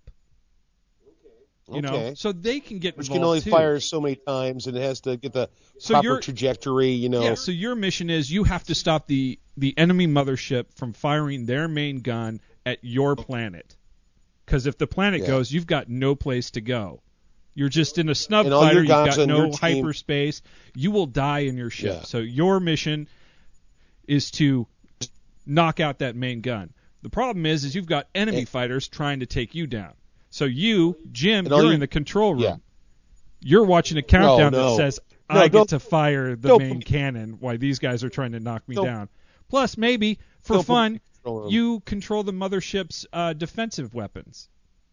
So they can get Which involved can only too. fire so many times, and it has to get the proper trajectory, Yeah, so your mission is you have to stop the enemy mothership from firing their main gun at your planet. Because if the planet goes, you've got no place to go. You're just in a snub And all fighter, your you've guys got on no your team- hyperspace. You will die in your ship. Yeah. So your mission is to knock out that main gun. The problem is you've got enemy fighters trying to take you down. So you, Jim, you're in the control room. Yeah. You're watching a countdown No. that says, No, I get don't- to fire the don't main put- cannon while these guys are trying to knock me Don't- down. Plus, maybe, for Don't put fun, me in the control room. you control the mothership's defensive weapons.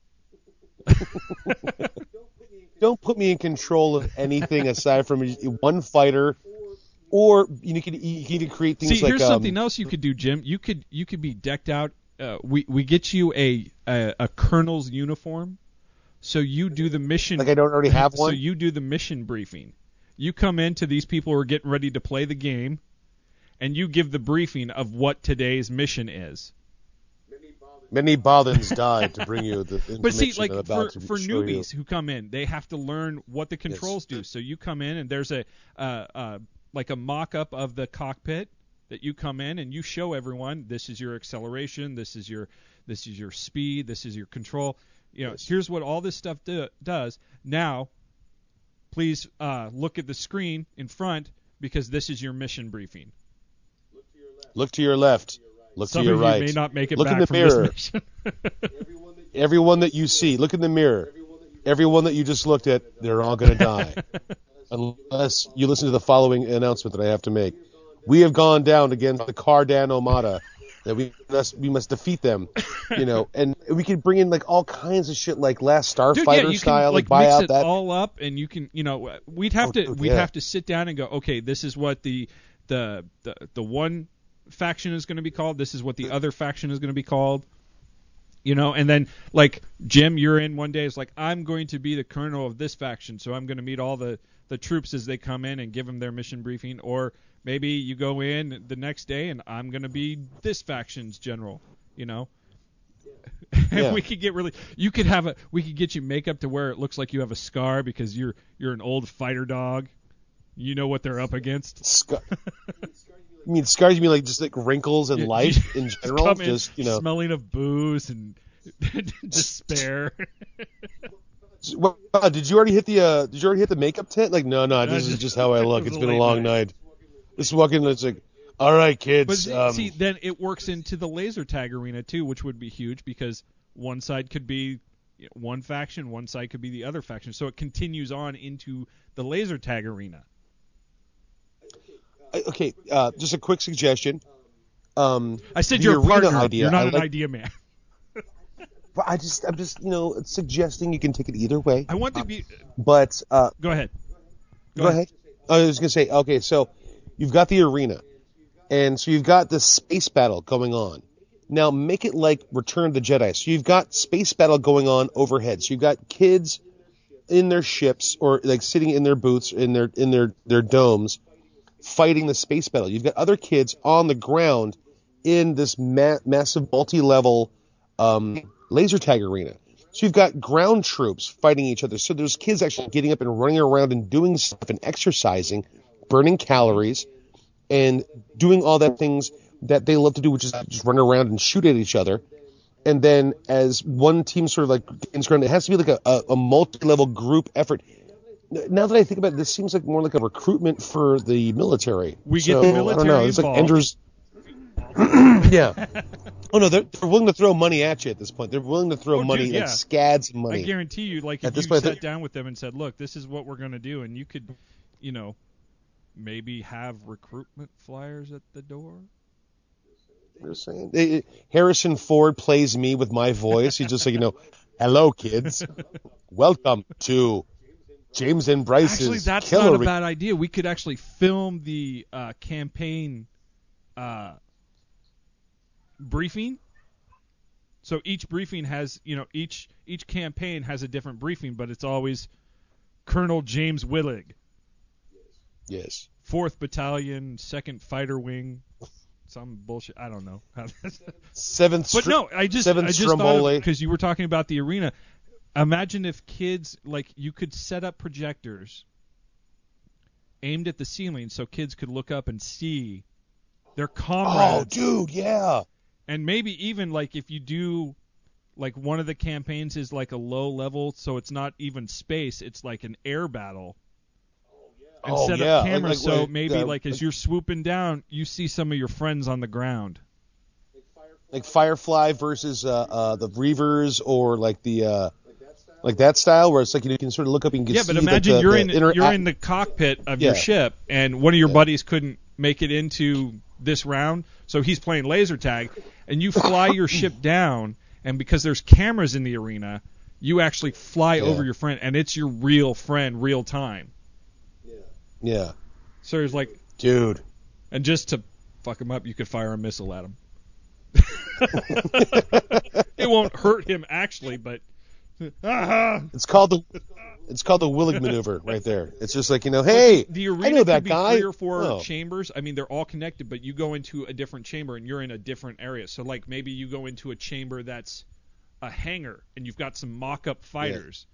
Don't put me in control of anything aside from one fighter, or you can even create things See, like here's something else you could do, Jim. You could be decked out. We get you a colonel's uniform, so you do the mission. Like I don't already have one? So you do the mission briefing. You come into these people who are getting ready to play the game, and you give the briefing of what today's mission is. Many Bothans died to bring you the information But see, like I'm about for to show newbies you. who come in, they have to learn what the controls do. So you come in and there's a like a mock-up of the cockpit that you come in and you show everyone, this is your acceleration, this is your speed, this is your control. Here's what all this stuff does. Now, please look at the screen in front, because this is your mission briefing. Look to your left. Look Some to your of you right. may not make it Look back in the from mirror. this mission. Everyone that you see, look in the mirror. Everyone that you just looked at, they're all going to die. Unless you listen to the following announcement that I have to make. We have gone down against the Cardan Armada. That we must defeat them, and we can bring in like all kinds of shit, like Last Starfighter you style, can, like buy mix out it that. all up, and you can, we'd have to sit down and go, okay, this is what the one faction is going to be called. This is what the other faction is going to be called. And then like Jim, you're in one day. It's like, I'm going to be the colonel of this faction, so I'm going to meet all the troops as they come in and give them their mission briefing. Or maybe you go in the next day and I'm going to be this faction's general. And we could get we could get you makeup to where it looks like you have a scar because you're an old fighter dog. You know what they're up against. You mean scars? You mean like just like wrinkles and life in general? Come in Just smelling of booze and despair. Wow, did you already hit the makeup tent? Like, no, this is just how I look. It's been a long night. Just walk in and it's like, all right, kids. But see, then it works into the laser tag arena too, which would be huge because one side could be one faction, one side could be the other faction. So it continues on into the laser tag arena. Okay, just a quick suggestion. I said you're a partner. Idea, you're not an idea man. But I'm just suggesting you can take it either way. I want to be. But go ahead. Go ahead. I was gonna say, okay, so you've got the arena, and so you've got the space battle going on. Now make it like Return of the Jedi. So you've got space battle going on overhead. So you've got kids in their ships or like sitting in their booths in their domes, fighting the space battle. You've got other kids on the ground in this massive multi-level laser tag arena. So you've got ground troops fighting each other. So there's kids actually getting up and running around and doing stuff and exercising, burning calories, and doing all that things that they love to do, which is just run around and shoot at each other. And then as one team sort of like gains ground, it has to be like a multi-level group effort. Now that I think about it, this seems like more like a recruitment for the military. We get the military I don't know. It's involved. like Ender's. Yeah. Oh no, they're willing to throw money at you at this point. They're willing to throw money, dude, yeah. like scads of money. I guarantee you, like, if you sat down with them and said, look, this is what we're going to do, and you could, maybe have recruitment flyers at the door. They're saying Harrison Ford plays me with my voice. He's just like, hello, kids. Welcome to James and Bryce's Actually, that's Killer not a bad idea. We could actually film the campaign briefing. So each briefing has, each campaign has a different briefing, but it's always Colonel James Willig. Yes. 4th Battalion, 2nd Fighter Wing, some bullshit. I don't know. 7th. But no, I just thought because you were talking about the arena. Imagine if kids, like, you could set up projectors aimed at the ceiling so kids could look up and see their comrades. Oh, dude, yeah. And maybe even, like, if you do, like, one of the campaigns is, like, a low level, so it's not even space, it's like an air battle. And set up cameras so maybe, as you're swooping down, you see some of your friends on the ground. Like Firefly versus the Reavers, or like the like that style, where it's like you can sort of look up and you can see. Yeah, but imagine you're in the cockpit of your Yeah. ship, and one of your buddies couldn't make it into this round, so he's playing laser tag, and you fly your ship down, and because there's cameras in the arena, you actually fly over your friend, and it's your real friend, real time. Yeah. So it's like, dude, and just to fuck him up, you could fire a missile at him. It won't hurt him actually, but it's called the Willig maneuver right there. It's just like, hey, the arena I know that could be guy. 3 or 4 chambers. I mean, they're all connected, but you go into a different chamber and you're in a different area. So like maybe you go into a chamber that's a hangar and you've got some mock-up fighters.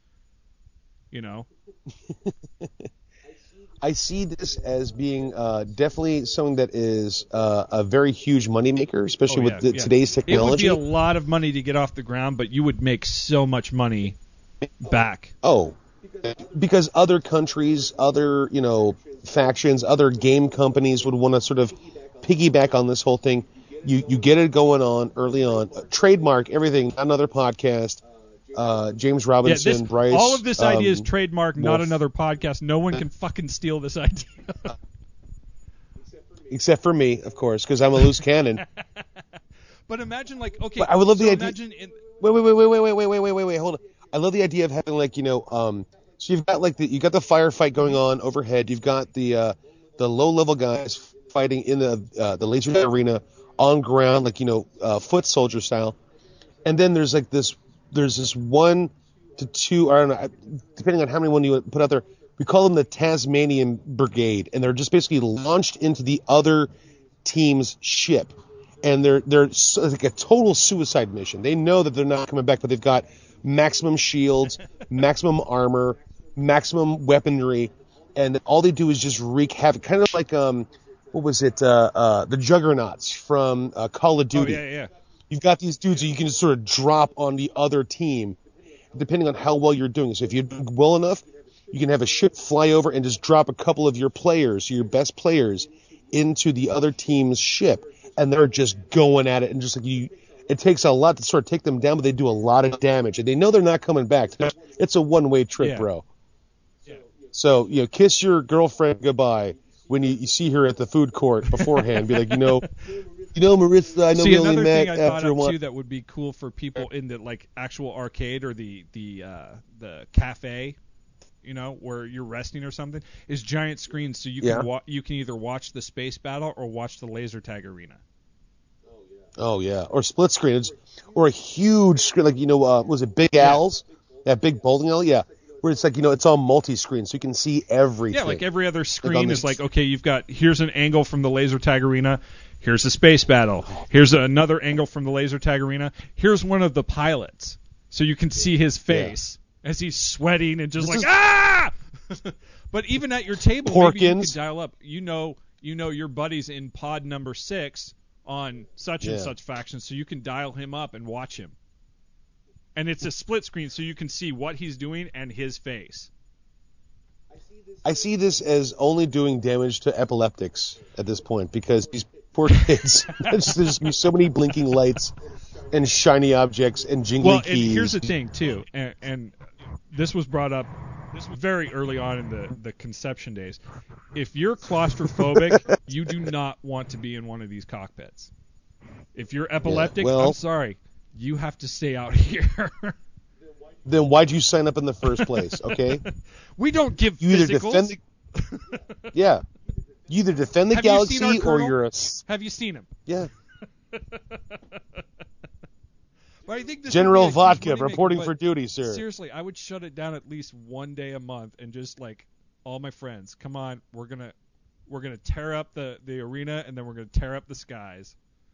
I see this as being definitely something that is a very huge moneymaker, especially with today's technology. It would be a lot of money to get off the ground, but you would make so much money back. Oh, because other countries, other factions, other game companies would want to sort of piggyback on this whole thing. You get it going on early on. Trademark everything. Another podcast. James Robinson, Bryce. All of this idea is trademark, not another podcast. No one can fucking steal this idea. Except for me, of course, because I'm a loose cannon. But imagine, like, okay. But I would love the idea. Imagine Wait, hold on. I love the idea of having, like, so you've got like you got the firefight going on overhead. You've got the low level guys fighting in the laser arena on ground, like foot soldier style, and then there's like this. There's this 1 to 2, I don't know, depending on how many you put out there. We call them the Tasmanian Brigade, and they're just basically launched into the other team's ship, and they're like a total suicide mission. They know that they're not coming back, but they've got maximum shields, maximum armor, maximum weaponry, and all they do is just wreak havoc. Kind of like what was it? The Juggernauts from Call of Duty. Oh, yeah. You've got these dudes that you can just sort of drop on the other team, depending on how well you're doing. So if you're doing well enough, you can have a ship fly over and just drop a couple of your players, your best players, into the other team's ship, and they're just going at it. And just like it takes a lot to sort of take them down, but they do a lot of damage, and they know they're not coming back. It's a one-way trip, bro. Yeah. So kiss your girlfriend goodbye when you see her at the food court beforehand. Be like, Marissa, I know we only met after one. Another thing I thought of too that would be cool for people in the like actual arcade or the cafe, where you're resting or something, is giant screens so you can you can either watch the space battle or watch the laser tag arena. Oh yeah, or split screen, or a huge screen like was it Big Al's, that big bowling alley? Yeah. Where it's like, it's all multi-screen, so you can see everything. Yeah, like every other screen is like, okay, here's an angle from the laser tag arena, here's the space battle, here's another angle from the laser tag arena, here's one of the pilots, so you can see his face as he's sweating and just ah! But even at your table, maybe you could dial up, your buddy's in pod number 6 on such and such faction, so you can dial him up and watch him. And it's a split screen, so you can see what he's doing and his face. I see this as only doing damage to epileptics at this point, because these poor kids. There's going to be so many blinking lights and shiny objects and jingly keys. And here's the thing too, and this was brought up very early on in the conception days. If you're claustrophobic, you do not want to be in one of these cockpits. If you're epileptic, I'm sorry, you have to stay out here. Then why'd you sign up in the first place? Okay. We don't give physicals. You either defend the galaxy or you're a. Have you seen him? Yeah. But I think this General Vodka reporting for duty, sir. Seriously, I would shut it down at least one day a month and just like all my friends, come on, we're gonna tear up the arena and then we're gonna tear up the skies.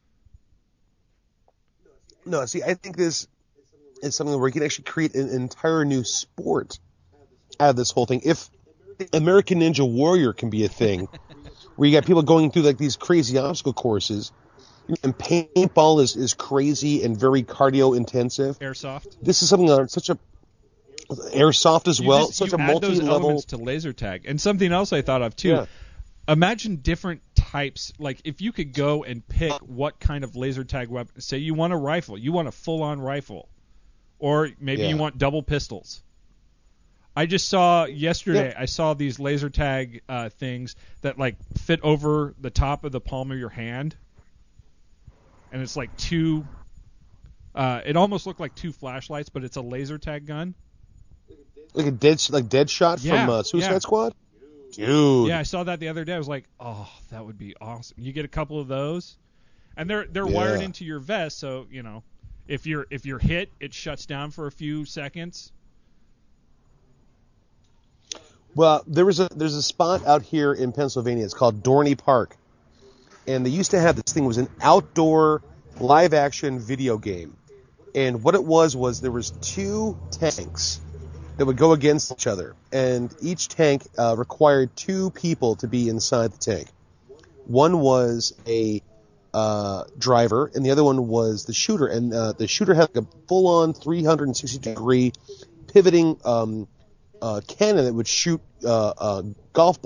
No, see, I think this is something where you can actually create an entire new sport out of this whole thing. If American Ninja Warrior can be a thing, where you got people going through like these crazy obstacle courses. And paintball is crazy and very cardio intensive. Airsoft. This is something on such a airsoft as well. Such a multi-level. Those elements to laser tag. And something else I thought of too. Yeah. Imagine different types. Like if you could go and pick what kind of laser tag weapon. Say you want a rifle. You want a full-on rifle, or maybe you want double pistols. I just saw yesterday. I saw these laser tag things that like fit over the top of the palm of your hand. And it's like two. It almost looked like two flashlights, but it's a laser tag gun. Like a Deadshot from Suicide Squad. Dude. Yeah, I saw that the other day. I was like, oh, that would be awesome. You get a couple of those, and they're wired into your vest, so you know, if you're hit, it shuts down for a few seconds. Well, there's a spot out here in Pennsylvania. It's called Dorney Park. And they used to have this thing. It was an outdoor live-action video game. And what it was there was two tanks that would go against each other. And each tank required two people to be inside the tank. One was a driver, and the other one was the shooter. And the shooter had like a full-on 360-degree pivoting cannon that would shoot tennis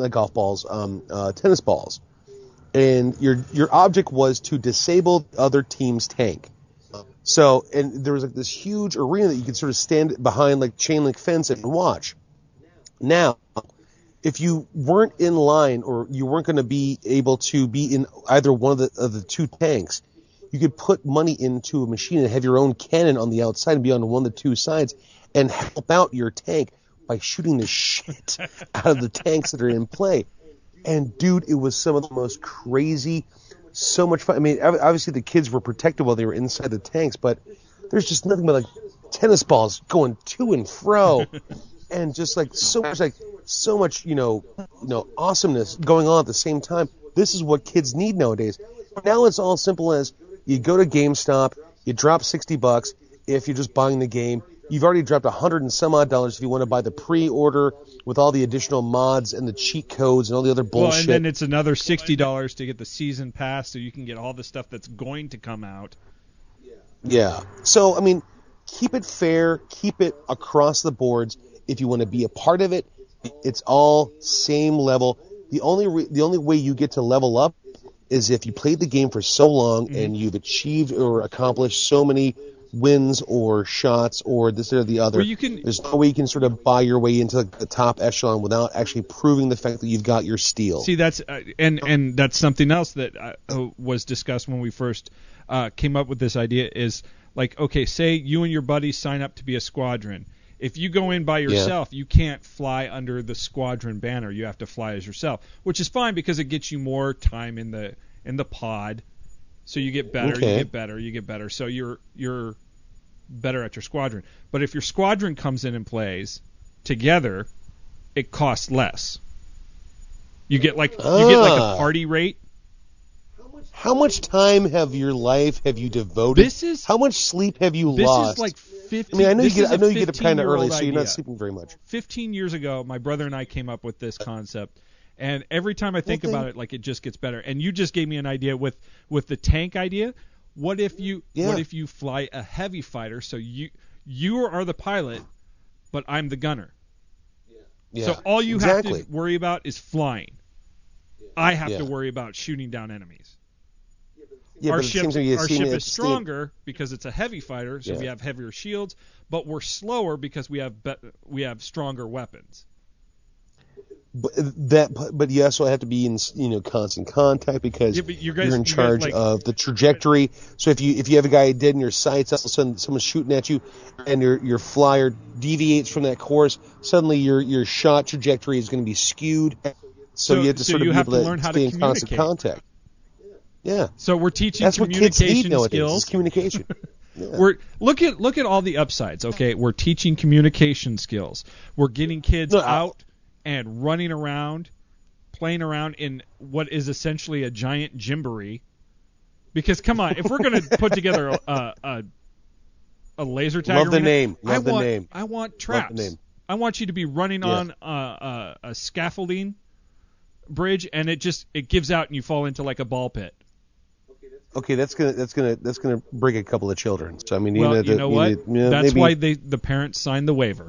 balls. And your object was to disable the other team's tank. So, and there was like this huge arena that you could sort of stand behind like chain link fence and watch. Now, if you weren't in line or you weren't going to be able to be in either one of the two tanks, you could put money into a machine and have your own cannon on the outside and be on one of the two sides and help out your tank by shooting the shit out of the tanks that are in play. And, dude, it was some of the most crazy, so much fun. I mean, obviously the kids were protected while they were inside the tanks, but there's just nothing but, like, tennis balls going to and fro and just, like, so much, you know, awesomeness going on at the same time. This is what kids need nowadays. Now it's all simple as you go to GameStop, you drop $60 if you're just buying the game. You've already dropped $100 and some odd if you want to buy the pre-order with all the additional mods and the cheat codes and all the other bullshit. Well, and then it's another $60 to get the season pass so you can get all the stuff that's going to come out. Yeah. So, I mean, keep it fair. Keep it across the boards. If you want to be a part of it, it's all same level. The only way you get to level up is if you played the game for so long and you've achieved or accomplished so many wins or shots or this or the other. There's no way you can sort of buy your way into the top echelon without actually proving the fact that you've got your steel. See, that's and that's something else that was discussed when we first came up with this idea is like, okay, say you and your buddies sign up to be a squadron. If you go in by yourself, you can't fly under the squadron banner. You have to fly as yourself, which is fine because it gets you more time in the pod. So you get better, you get better. So you're better at your squadron. But if your squadron comes in and plays together, it costs less. You get like a party rate. How much time have your life have you devoted? How much sleep have you lost? This is like 15. I mean, I know you get up kind of early, so you're not sleeping very much. 15 years ago, my brother and I came up with this concept. And every time I think about it, like it just gets better. And you just gave me an idea with the tank idea. What if you fly a heavy fighter? So you are the pilot, but I'm the gunner. Yeah. So all you have to worry about is flying. I have to worry about shooting down enemies. Yeah, our but it ship, seems to me our it's ship seen- is stronger because it's a heavy fighter, so Yeah. we have heavier shields, but we're slower because we have stronger weapons. But you also have to be in constant contact because Yeah, but you you're guys- in you guys, charge like- of the trajectory. So if you have a guy dead in your sights, all of a sudden someone's shooting at you, and your flyer deviates from that course, suddenly your shot trajectory is going to be skewed. So you have to so sort of you be have able to learn how to stay in constant communicate. contact. Yeah, So we're teaching that's what kids need communication nowadays. skills. Is communication. Yeah. We're look at all the upsides. Okay, we're teaching communication skills. We're getting kids No, out and running around, playing around in what is essentially a giant gymboree. Because come on, if we're gonna put together a laser tag Love the arena, name. Love the name. I want traps. Love the name. I want you to be running on a scaffolding bridge, and it gives out and you fall into like a ball pit. Okay, that's gonna break a couple of children. So I mean, Well, you know what? That's maybe- why the parents signed the waiver.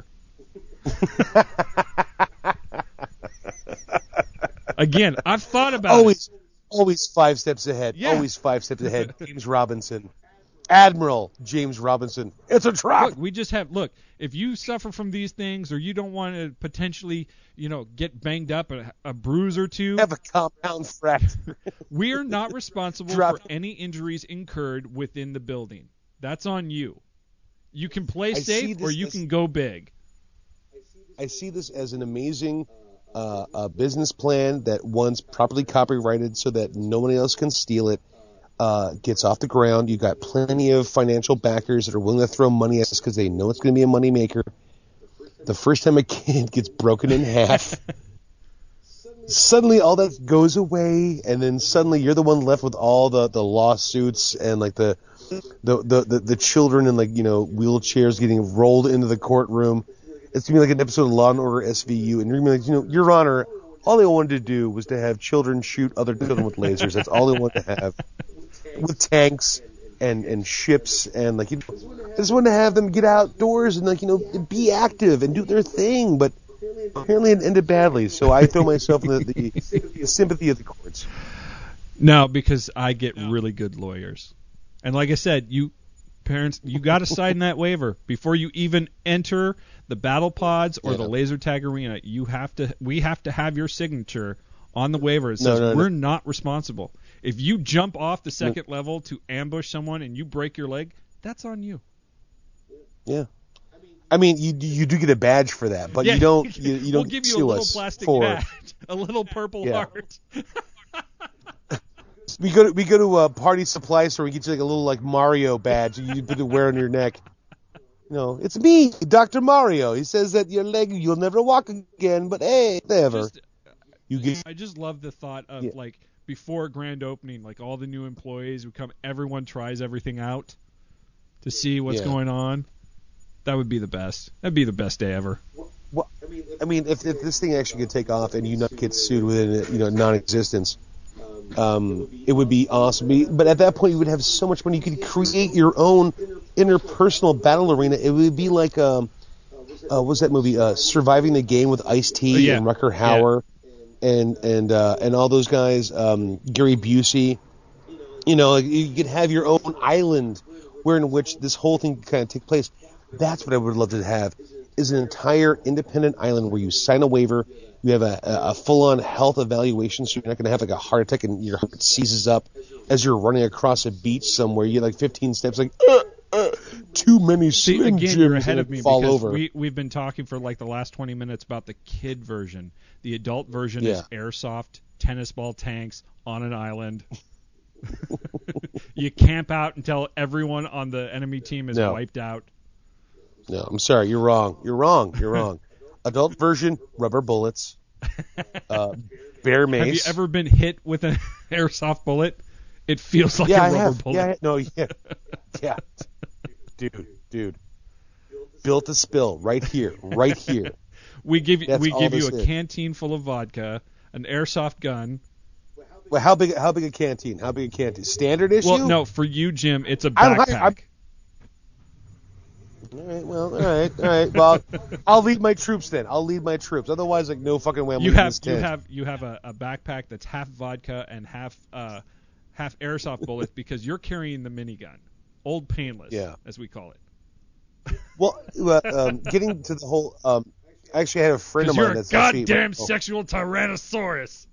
Again, I've thought about it. Always 5 steps ahead. Yeah. Always 5 steps ahead. James Robinson, Admiral James Robinson. It's a trap. Look, we just have if you suffer from these things or you don't want to potentially, get banged up, a bruise or two, Have a compound fracture. we're not responsible Drop- for any injuries incurred within the building. That's on you. You can play I see safe or this you as- can go big. I see this as an amazing business plan that once properly copyrighted so that nobody else can steal it, gets off the ground. You got plenty of financial backers that are willing to throw money at us because they know it's going to be a moneymaker. The first time a kid gets broken in half, suddenly all that goes away, and then suddenly you're the one left with all the lawsuits and like the children in wheelchairs getting rolled into the courtroom. It's gonna be like an episode of Law and Order SVU, and you're gonna be like, Your Honor, all they wanted to do was to have children shoot other children with lasers. That's all they wanted to have, with tanks and ships, and they just wanted to have them get outdoors and be active and do their thing. But apparently it ended badly, so I throw myself in the sympathy of the courts. No, because I get really good lawyers. And like I said, parents, you got to sign that waiver before you even enter the battle pods or the laser tag arena. We have to have your signature on the waiver. It says we're not responsible. If you jump off the second level to ambush someone and you break your leg, that's on you. Yeah. I mean, you do get a badge for that, but you don't. You we'll don't give you a sue little us plastic for. badge, a little purple heart. We go to a party supply store. We get you like a little Mario badge you put to wear on your neck. It's me, Dr. Mario. He says that your leg you'll never walk again, but hey, never. I just love the thought of before grand opening, all the new employees would come. Everyone tries everything out to see what's going on. That would be the best. That'd be the best day ever. Well, I mean, if this thing actually could take off and you not get sued within non-existence, it would be awesome. But at that point, you would have so much money. You could create your own interpersonal battle arena. It would be like what was that movie? Surviving the Game with Ice-T and Rucker Hauer and all those guys. Gary Busey. You could have your own island in which this whole thing could kind of take place. That's what I would love to have, is an entire independent island where you sign a waiver, you have a full-on health evaluation, so you're not going to have a heart attack and your heart seizes up as you're running across a beach somewhere. You get 15 steps, too many Slim again, Jims you're ahead and of me fall because over. we've been talking for the last 20 minutes about the kid version. The adult version is airsoft tennis ball tanks on an island. You camp out until everyone on the enemy team is wiped out. No, I'm sorry. You're wrong. You're wrong. Adult version, rubber bullets, bear mace. Have you ever been hit with an airsoft bullet? It feels like a rubber bullet. Yeah. Dude. Built to spill right here. We give you this a is. canteen full of vodka, an airsoft gun. Well, how big a canteen? Standard issue? Well, no, for you, Jim, it's a backpack. All right. Well, I'll lead my troops then. Otherwise, no fucking way I'm leading this tent. You have a backpack that's half vodka and half half airsoft bullets because you're carrying the minigun, old painless, as we call it. Well, getting to the whole, I actually had a friend of mine that's you're a goddamn sexual tyrannosaurus.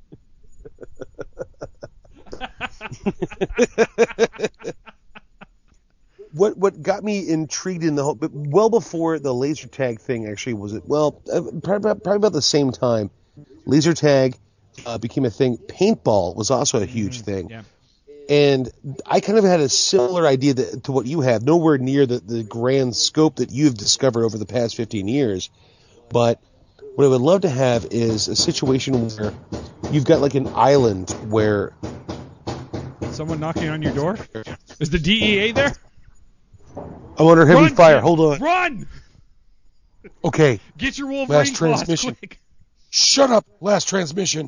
What got me intrigued in the whole, but well before the laser tag thing actually was it? Well, probably about the same time, laser tag became a thing. Paintball was also a huge thing. Yeah. And I kind of had a similar idea to what you have, nowhere near the grand scope that you've discovered over the past 15 years. But what I would love to have is a situation where you've got like an island where... Someone knocking on your door? Is the DEA there? I'm under heavy fire. Hold on. Run! Okay. Get your Wolverine last transmission. Quick. Shut up. Last transmission.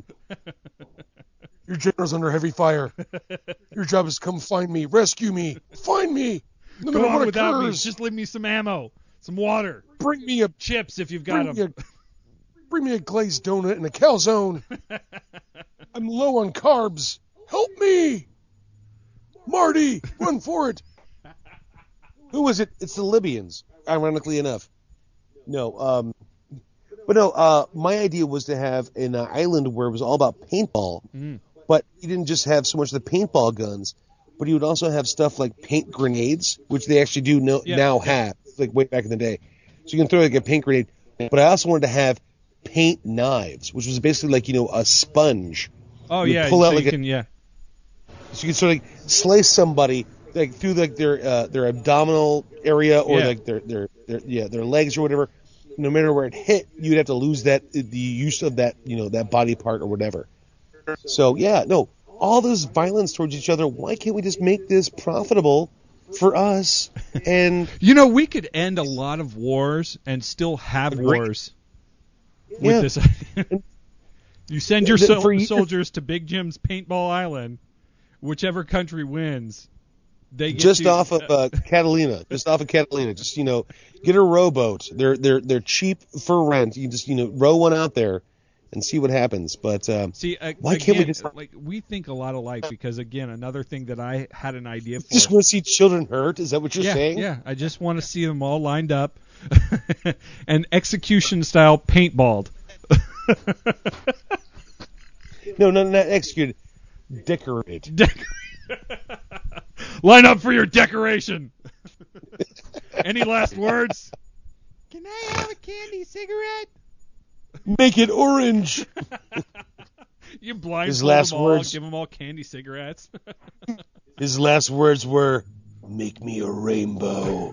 Your general's under heavy fire. Your job is to come find me. Rescue me. Find me. No Go matter on what without me. occurs. Just leave me some ammo. Some water. Bring me a... Chips if you've got them. Bring me a glazed donut and a calzone. I'm low on carbs. Help me. Marty, run for it. Who was it? It's the Libyans, ironically enough. No, my idea was to have an island where it was all about paintball, but you didn't just have so much of the paintball guns, but you would also have stuff like paint grenades, which they actually do now have, like way back in the day. So you can throw like a paint grenade, but I also wanted to have paint knives, which was basically like, a sponge. Oh, you yeah. pull out so like you can, So you can sort of slice somebody like through like their abdominal area or like their legs or whatever. No matter where it hit, you'd have to lose the use of that that body part or whatever. So all this violence towards each other. Why can't we just make this profitable for us? And we could end a lot of wars and still have wars with this. You send your soldiers to Big Jim's Paintball Island. Whichever country wins, they get off of Catalina. Just off of Catalina. Just get a rowboat. They're cheap for rent. You just row one out there and see what happens. But why can't we just we think a lot alike? Because again, another thing that I had an idea for. Just want to see children hurt? Is that what you're saying? Yeah, I just want to see them all lined up and execution style paintballed. No, not executed. Decorate. Line up for your decoration. Any last words? Can I have a candy cigarette? Make it orange. You blindfold them all, give them all candy cigarettes. His last words were, "Make me a rainbow."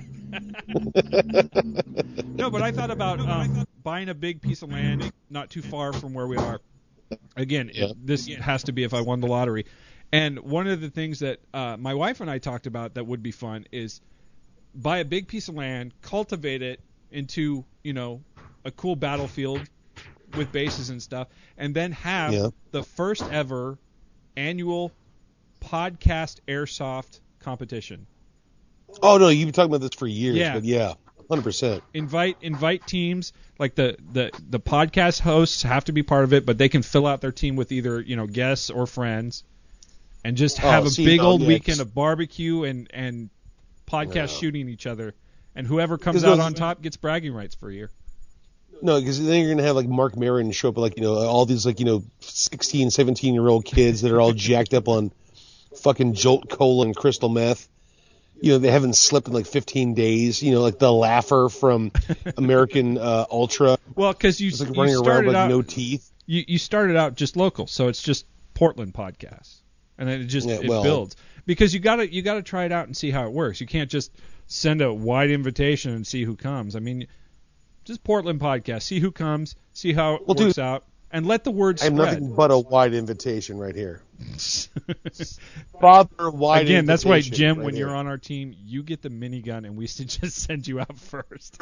No, but I thought about buying a big piece of land not too far from where we are. Again, this has to be if I won the lottery. And one of the things that my wife and I talked about that would be fun is buy a big piece of land, cultivate it into, a cool battlefield with bases and stuff, and then have the first ever annual podcast airsoft competition. Oh, no, you've been talking about this for years, but 100%. Invite teams, like the podcast hosts have to be part of it, but they can fill out their team with either, guests or friends, and just have a big old weekend of barbecue and podcast shooting each other. And whoever comes out on top gets bragging rights for a year. No, because then you're going to have like Mark Maron show up with all these 16, 17-year-old kids that are all jacked up on fucking Jolt Cola and crystal meth. They haven't slept in like 15 days. Like the laugher from American Ultra. Well, because you running around with out, no teeth. You started out just local, so it's just Portland podcasts, and then it builds because you gotta try it out and see how it works. You can't just send a wide invitation and see who comes. I mean, just Portland podcast, see who comes, see how it works out. And let the word spread. I'm nothing but a wide invitation right here. Father, wide Again, invitation. that's why, Jim, when here. you're on our team, you get the minigun, and we should just send you out first.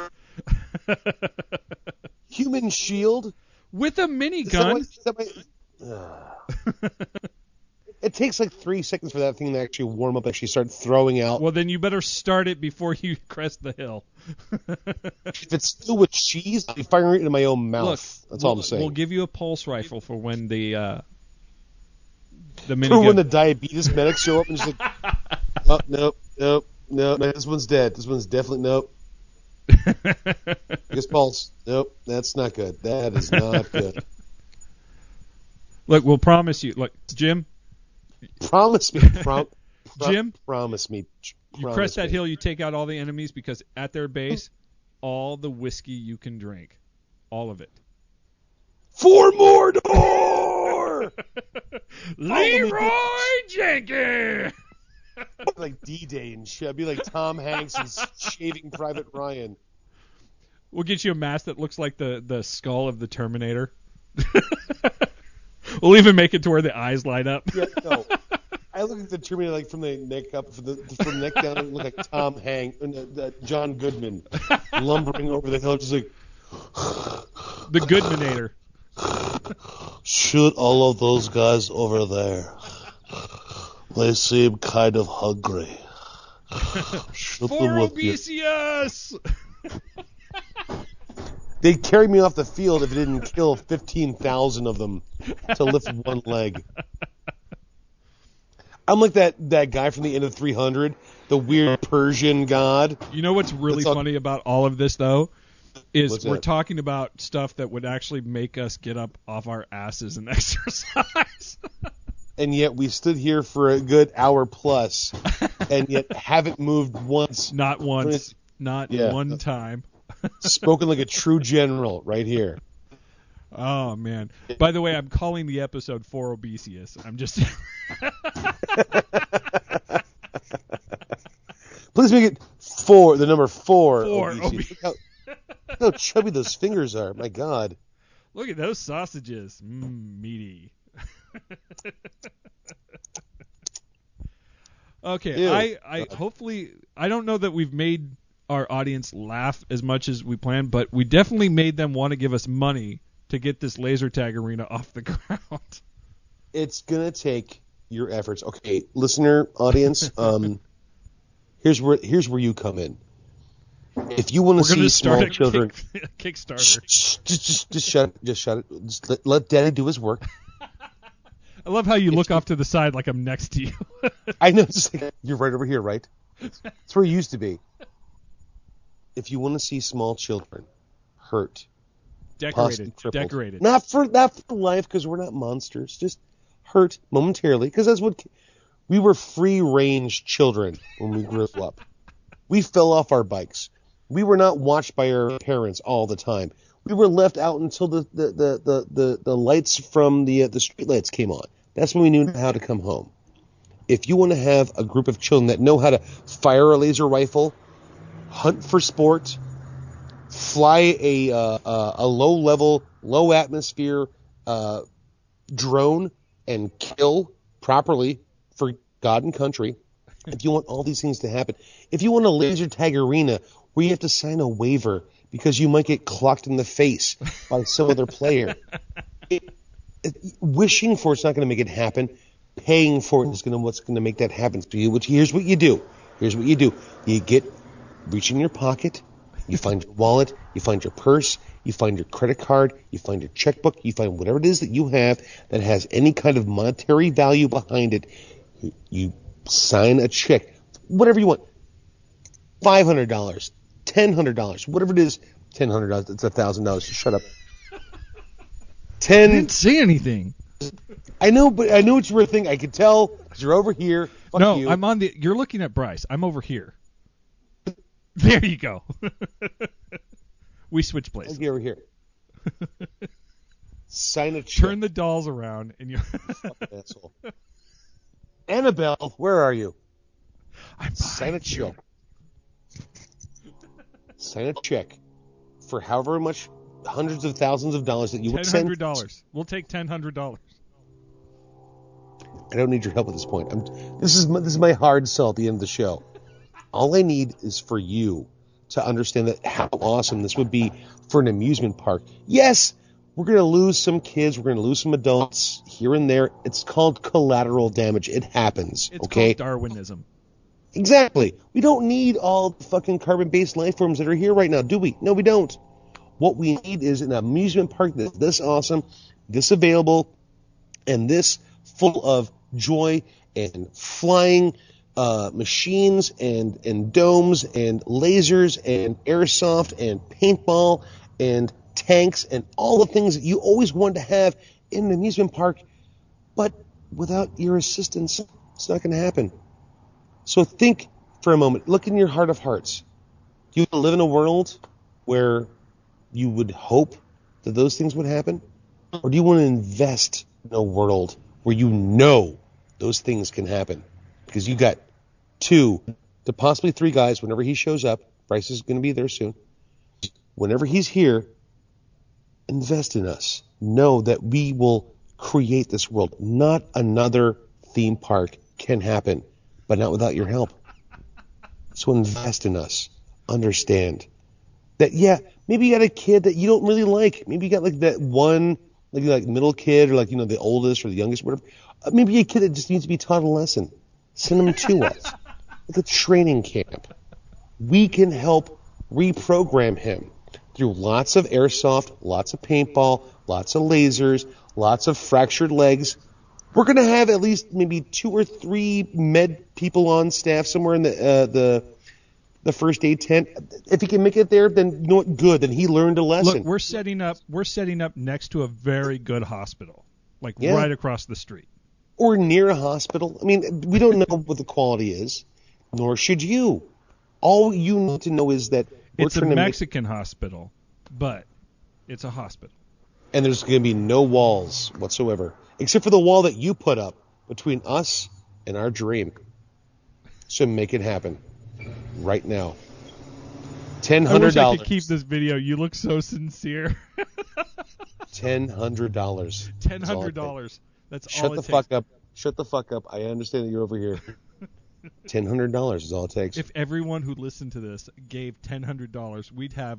Human shield? With a minigun? It takes like 3 seconds for that thing to actually warm up, actually start throwing out. Well, then you better start it before you crest the hill. If it's still with cheese, I'll be firing it into my own mouth. Look, that's all I'm saying. We'll give you a pulse rifle for when the The Remember minigun. when the diabetes medics show up and just like, oh, nope, this one's dead. This one's definitely nope. Biggest pulse. Nope, that's not good. That is not good. Look, we'll promise you. Look, Jim. Promise me. Jim. Promise me. You crest that hill, you take out all the enemies because at their base, all the whiskey you can drink. All of it. For Mordor! Leroy Jenkins! Like D-Day and shit. I'd be like Tom Hanks and Shaving Private Ryan. We'll get you a mask that looks like the skull of the Terminator. We'll even make it to where the eyes light up. Yeah, no. I look at the Terminator like from the neck up, from the neck down, it look like Tom Hanks and John Goodman lumbering over the hill, just like the Goodmanator. Shoot all of those guys over there. They seem kind of hungry. Shoot them with your... Obesius! They'd carry me off the field if it didn't kill 15,000 of them to lift one leg. I'm like that guy from the end of 300, the weird Persian god. You know what's really funny about all of this, though? Is we're talking about stuff that would actually make us get up off our asses and exercise. And yet we stood here for a good hour plus, and yet haven't moved once. Not once. Not one time. Spoken like a true general right here. Oh, man. By the way, I'm calling the episode For Obesius. I'm just... Please make it the number 4. For Obesius. Look how chubby those fingers are. My God. Look at those sausages. Meaty. Okay, Ew. I hopefully, I don't know that we've made our audience laugh as much as we planned, but we definitely made them want to give us money to get this laser tag arena off the ground. It's going to take your efforts. Okay, listener, audience, here's where you come in. If you want to see small children, Kickstarter. Just shut it. Just let Daddy do his work. I love how you look off to the side like I'm next to you. I know. It's like, you're right over here, right? That's where you used to be. If you want to see small children hurt, decorated, not for life, because we're not monsters. Just hurt momentarily, because that's what we were. Free-range children when we grew up. We fell off our bikes. We were not watched by our parents all the time. We were left out until the lights from the street lights came on. That's when we knew how to come home. If you want to have a group of children that know how to fire a laser rifle, hunt for sport, fly a low-level, low-atmosphere drone, and kill properly for God and country, if you want all these things to happen, if you want a laser tag arena where you have to sign a waiver because you might get clocked in the face by some other player, wishing for it's not going to make it happen. Paying for it is what's going to make that happen to you. Which here's what you do. You reach in your pocket, you find your wallet, you find your purse, you find your credit card, you find your checkbook, you find whatever it is that you have that has any kind of monetary value behind it. You sign a check, whatever you want, $500, $1,000, whatever it is. $1,000. It's $1,000. Shut up. I didn't say anything. I know, but I know it's your thing. I could tell because you're over here. Fuck no, you. I'm on the. You're looking at Bryce. I'm over here. There you go. We switch places. Over here. Sign a check. Turn the dolls around, and you. Asshole. Annabelle, where are you? Sign a check. Sign a check for however much, hundreds of thousands of dollars that you would send. $1,000. We'll take $1,000. I don't need your help at this point. This is my hard sell at the end of the show. All I need is for you to understand that how awesome this would be for an amusement park. Yes, we're going to lose some kids. We're going to lose some adults here and there. It's called collateral damage. It happens. It's okay? called Darwinism. Exactly. We don't need all the fucking carbon-based life forms that are here right now, do we? No, we don't. What we need is an amusement park that's this awesome, this available, and this full of joy and flying machines and domes and lasers and airsoft and paintball and tanks and all the things that you always wanted to have in an amusement park, but without your assistance, it's not going to happen. So think for a moment. Look in your heart of hearts. Do you live in a world where you would hope that those things would happen? Or do you want to invest in a world where you know those things can happen? Because you got 2 to possibly 3 guys whenever he shows up. Bryce is going to be there soon. Whenever he's here, invest in us. Know that we will create this world. Not another theme park can happen, but not without your help. So invest in us. Understand that, yeah, maybe you got a kid that you don't really like. Maybe you got like that one, like middle kid, or like, you know, the oldest or the youngest, whatever. Maybe a kid that just needs to be taught a lesson. Send them to us. Like a training camp. We can help reprogram him through lots of airsoft, lots of paintball, lots of lasers, lots of fractured legs. We're going to have at least maybe 2 or 3 med people on staff somewhere in the first aid tent. If he can make it there, then you know what? Good. Then he learned a lesson. Look, we're setting up next to a very good hospital, like right across the street. Or near a hospital. I mean, we don't know what the quality is, nor should you. All you need to know is that it's a Mexican hospital, but it's a hospital. And there's going to be no walls whatsoever, except for the wall that you put up between us and our dream. So make it happen right now. $1,000. I wish I could keep this video. You look so sincere. $1,000. $1,000. That's all it takes. Shut the fuck up. Shut the fuck up. I understand that you're over here. $1,000 is all it takes. If everyone who listened to this gave $1,000, we'd have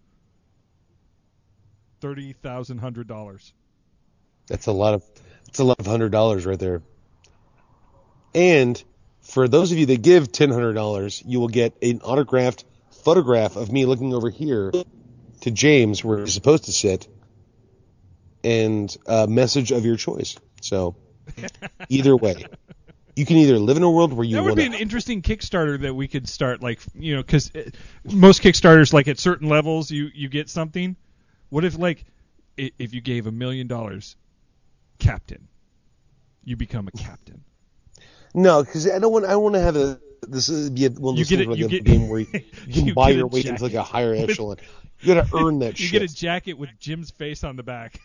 $30,000. That's a lot of $100 right there. And for those of you that give $1,000, you will get an autographed photograph of me looking over here to James, where he's supposed to sit, and a message of your choice. So either way. You can either live in a world where you want to... That would be an interesting Kickstarter that we could start, like, you know, because most Kickstarters, like, at certain levels, you get something. What if, like, if you gave $1 million, captain, you become a captain? No, because I want to have this be one of those things like a game where you can buy your way into like a higher echelon. You got to earn that shit. You get a jacket with Jim's face on the back.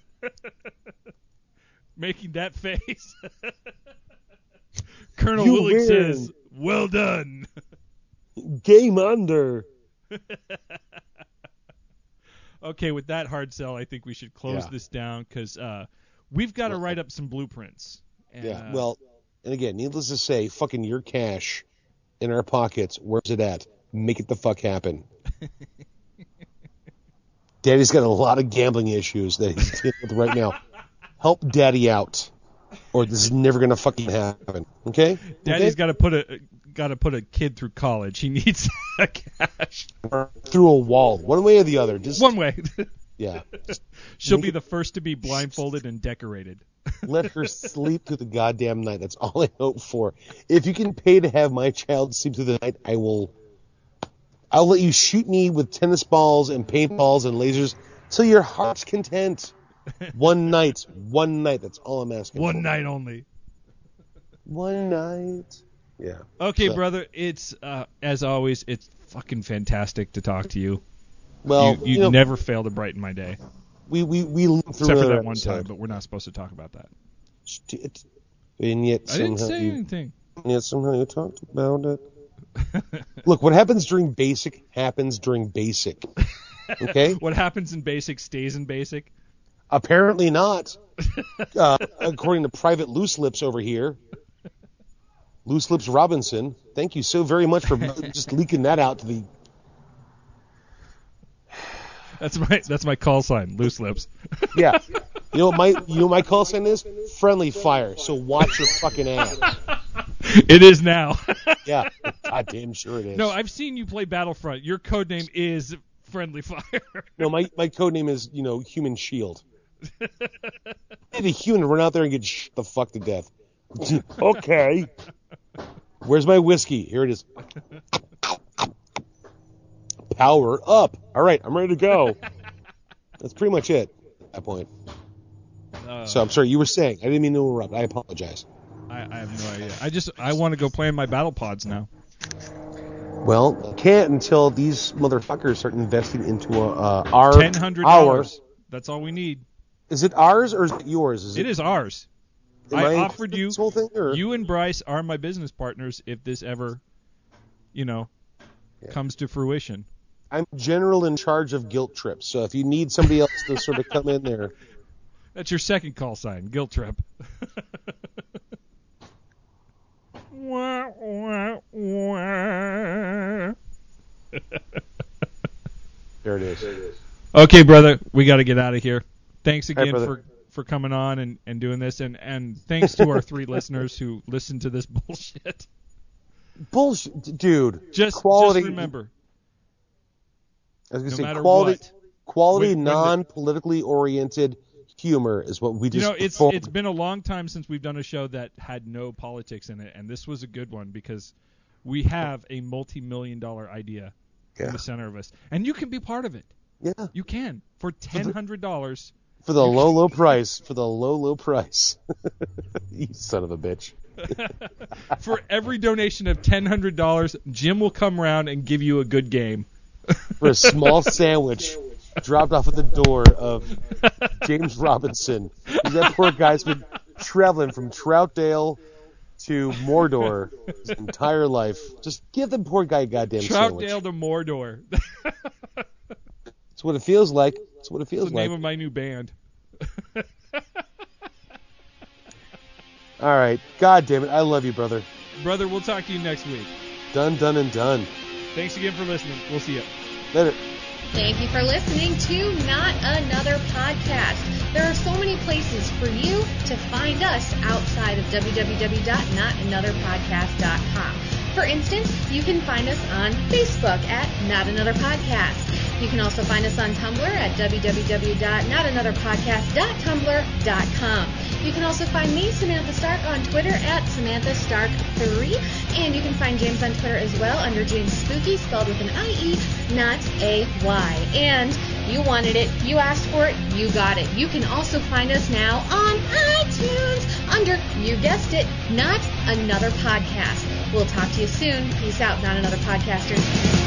Making that face. Colonel Willig says, well done. Game under. Okay, with that hard sell, I think we should close this down because we've got to write up some blueprints. And, well, and again, needless to say, fucking your cash in our pockets, where's it at? Make it the fuck happen. Daddy's got a lot of gambling issues that he's dealing with right now. Help Daddy out, or this is never gonna fucking happen. Okay? Daddy's got to put a kid through college. He needs cash. Through a wall, one way or the other. Just one way. Yeah. She'll be the first to be blindfolded and decorated. Let her sleep through the goddamn night. That's all I hope for. If you can pay to have my child sleep through the night, I'll let you shoot me with tennis balls and paintballs and lasers till your heart's content. One night. That's all I'm asking. One night only. One night. Yeah. Okay, brother. It's as always, it's fucking fantastic to talk to you. Well, you never fail to brighten my day. We lived through except for that one time, but we're not supposed to talk about that. And yet I didn't say anything. And yet somehow you talked about it. Look, what happens during basic happens during basic. Okay? What happens in basic stays in basic? Apparently not. According to Private Loose Lips over here. Loose Lips Robinson. Thank you so very much for just leaking that out to the... That's my call sign, Loose Lips. Yeah. You know what my call sign is? Friendly Fire. So watch your fucking ass. It is now. Yeah. Goddamn sure it is. No, I've seen you play Battlefront. Your code name is Friendly Fire. No, my code name is, Human Shield. The human run out there and get the fuck to death. Okay. Where's my whiskey? Here it is. Power up. All right, I'm ready to go. That's pretty much it at that point. So I'm sorry, you were saying. I didn't mean to interrupt. I apologize. I have no idea. I want to go play in my battle pods now. Well, you can't until these motherfuckers start investing into our $1,000. That's all we need. Is it ours or is it yours? It is ours. I offered you. This whole thing, or? You and Bryce are my business partners if this ever, comes to fruition. I'm general in charge of guilt trips, so if you need somebody else to sort of come in there. That's your second call sign, guilt trip. There it is. Okay, brother, we got to get out of here. Thanks again for coming on and doing this, and thanks to our 3 listeners who listened to this bullshit. Bullshit, dude. Just remember. I was going to no say matter quality, non-politically oriented humor is what we just. It's been a long time since we've done a show that had no politics in it, and this was a good one because we have a multi-million-dollar idea in the center of us, and you can be part of it. Yeah, you can for $1,000. For the low price. For the low price. You son of a bitch. For every donation of $1,000, Jim will come around and give you a good game. For a small sandwich dropped off at the door of James Robinson. That poor guy's been traveling from Troutdale to Mordor his entire life. Just give the poor guy a goddamn sandwich. Troutdale to Mordor. That's what it feels like. That's what it feels like. That's the name of my new band. All right. God damn it. I love you, brother. Brother, we'll talk to you next week. Done, and done. Thanks again for listening. We'll see you. Later. Thank you for listening to Not Another Podcast. There are so many places for you to find us outside of www.notanotherpodcast.com. For instance, you can find us on Facebook at Not Another Podcast. You can also find us on Tumblr at www.notanotherpodcast.tumblr.com. You can also find me, Samantha Stark, on Twitter at SamanthaStark3. And you can find James on Twitter as well under James Spooky, spelled with an I-E, not a Y. And you wanted it, you asked for it, you got it. You can also find us now on iTunes under, you guessed it, Not Another Podcast. We'll talk to you soon. Peace out, Not Another Podcasters.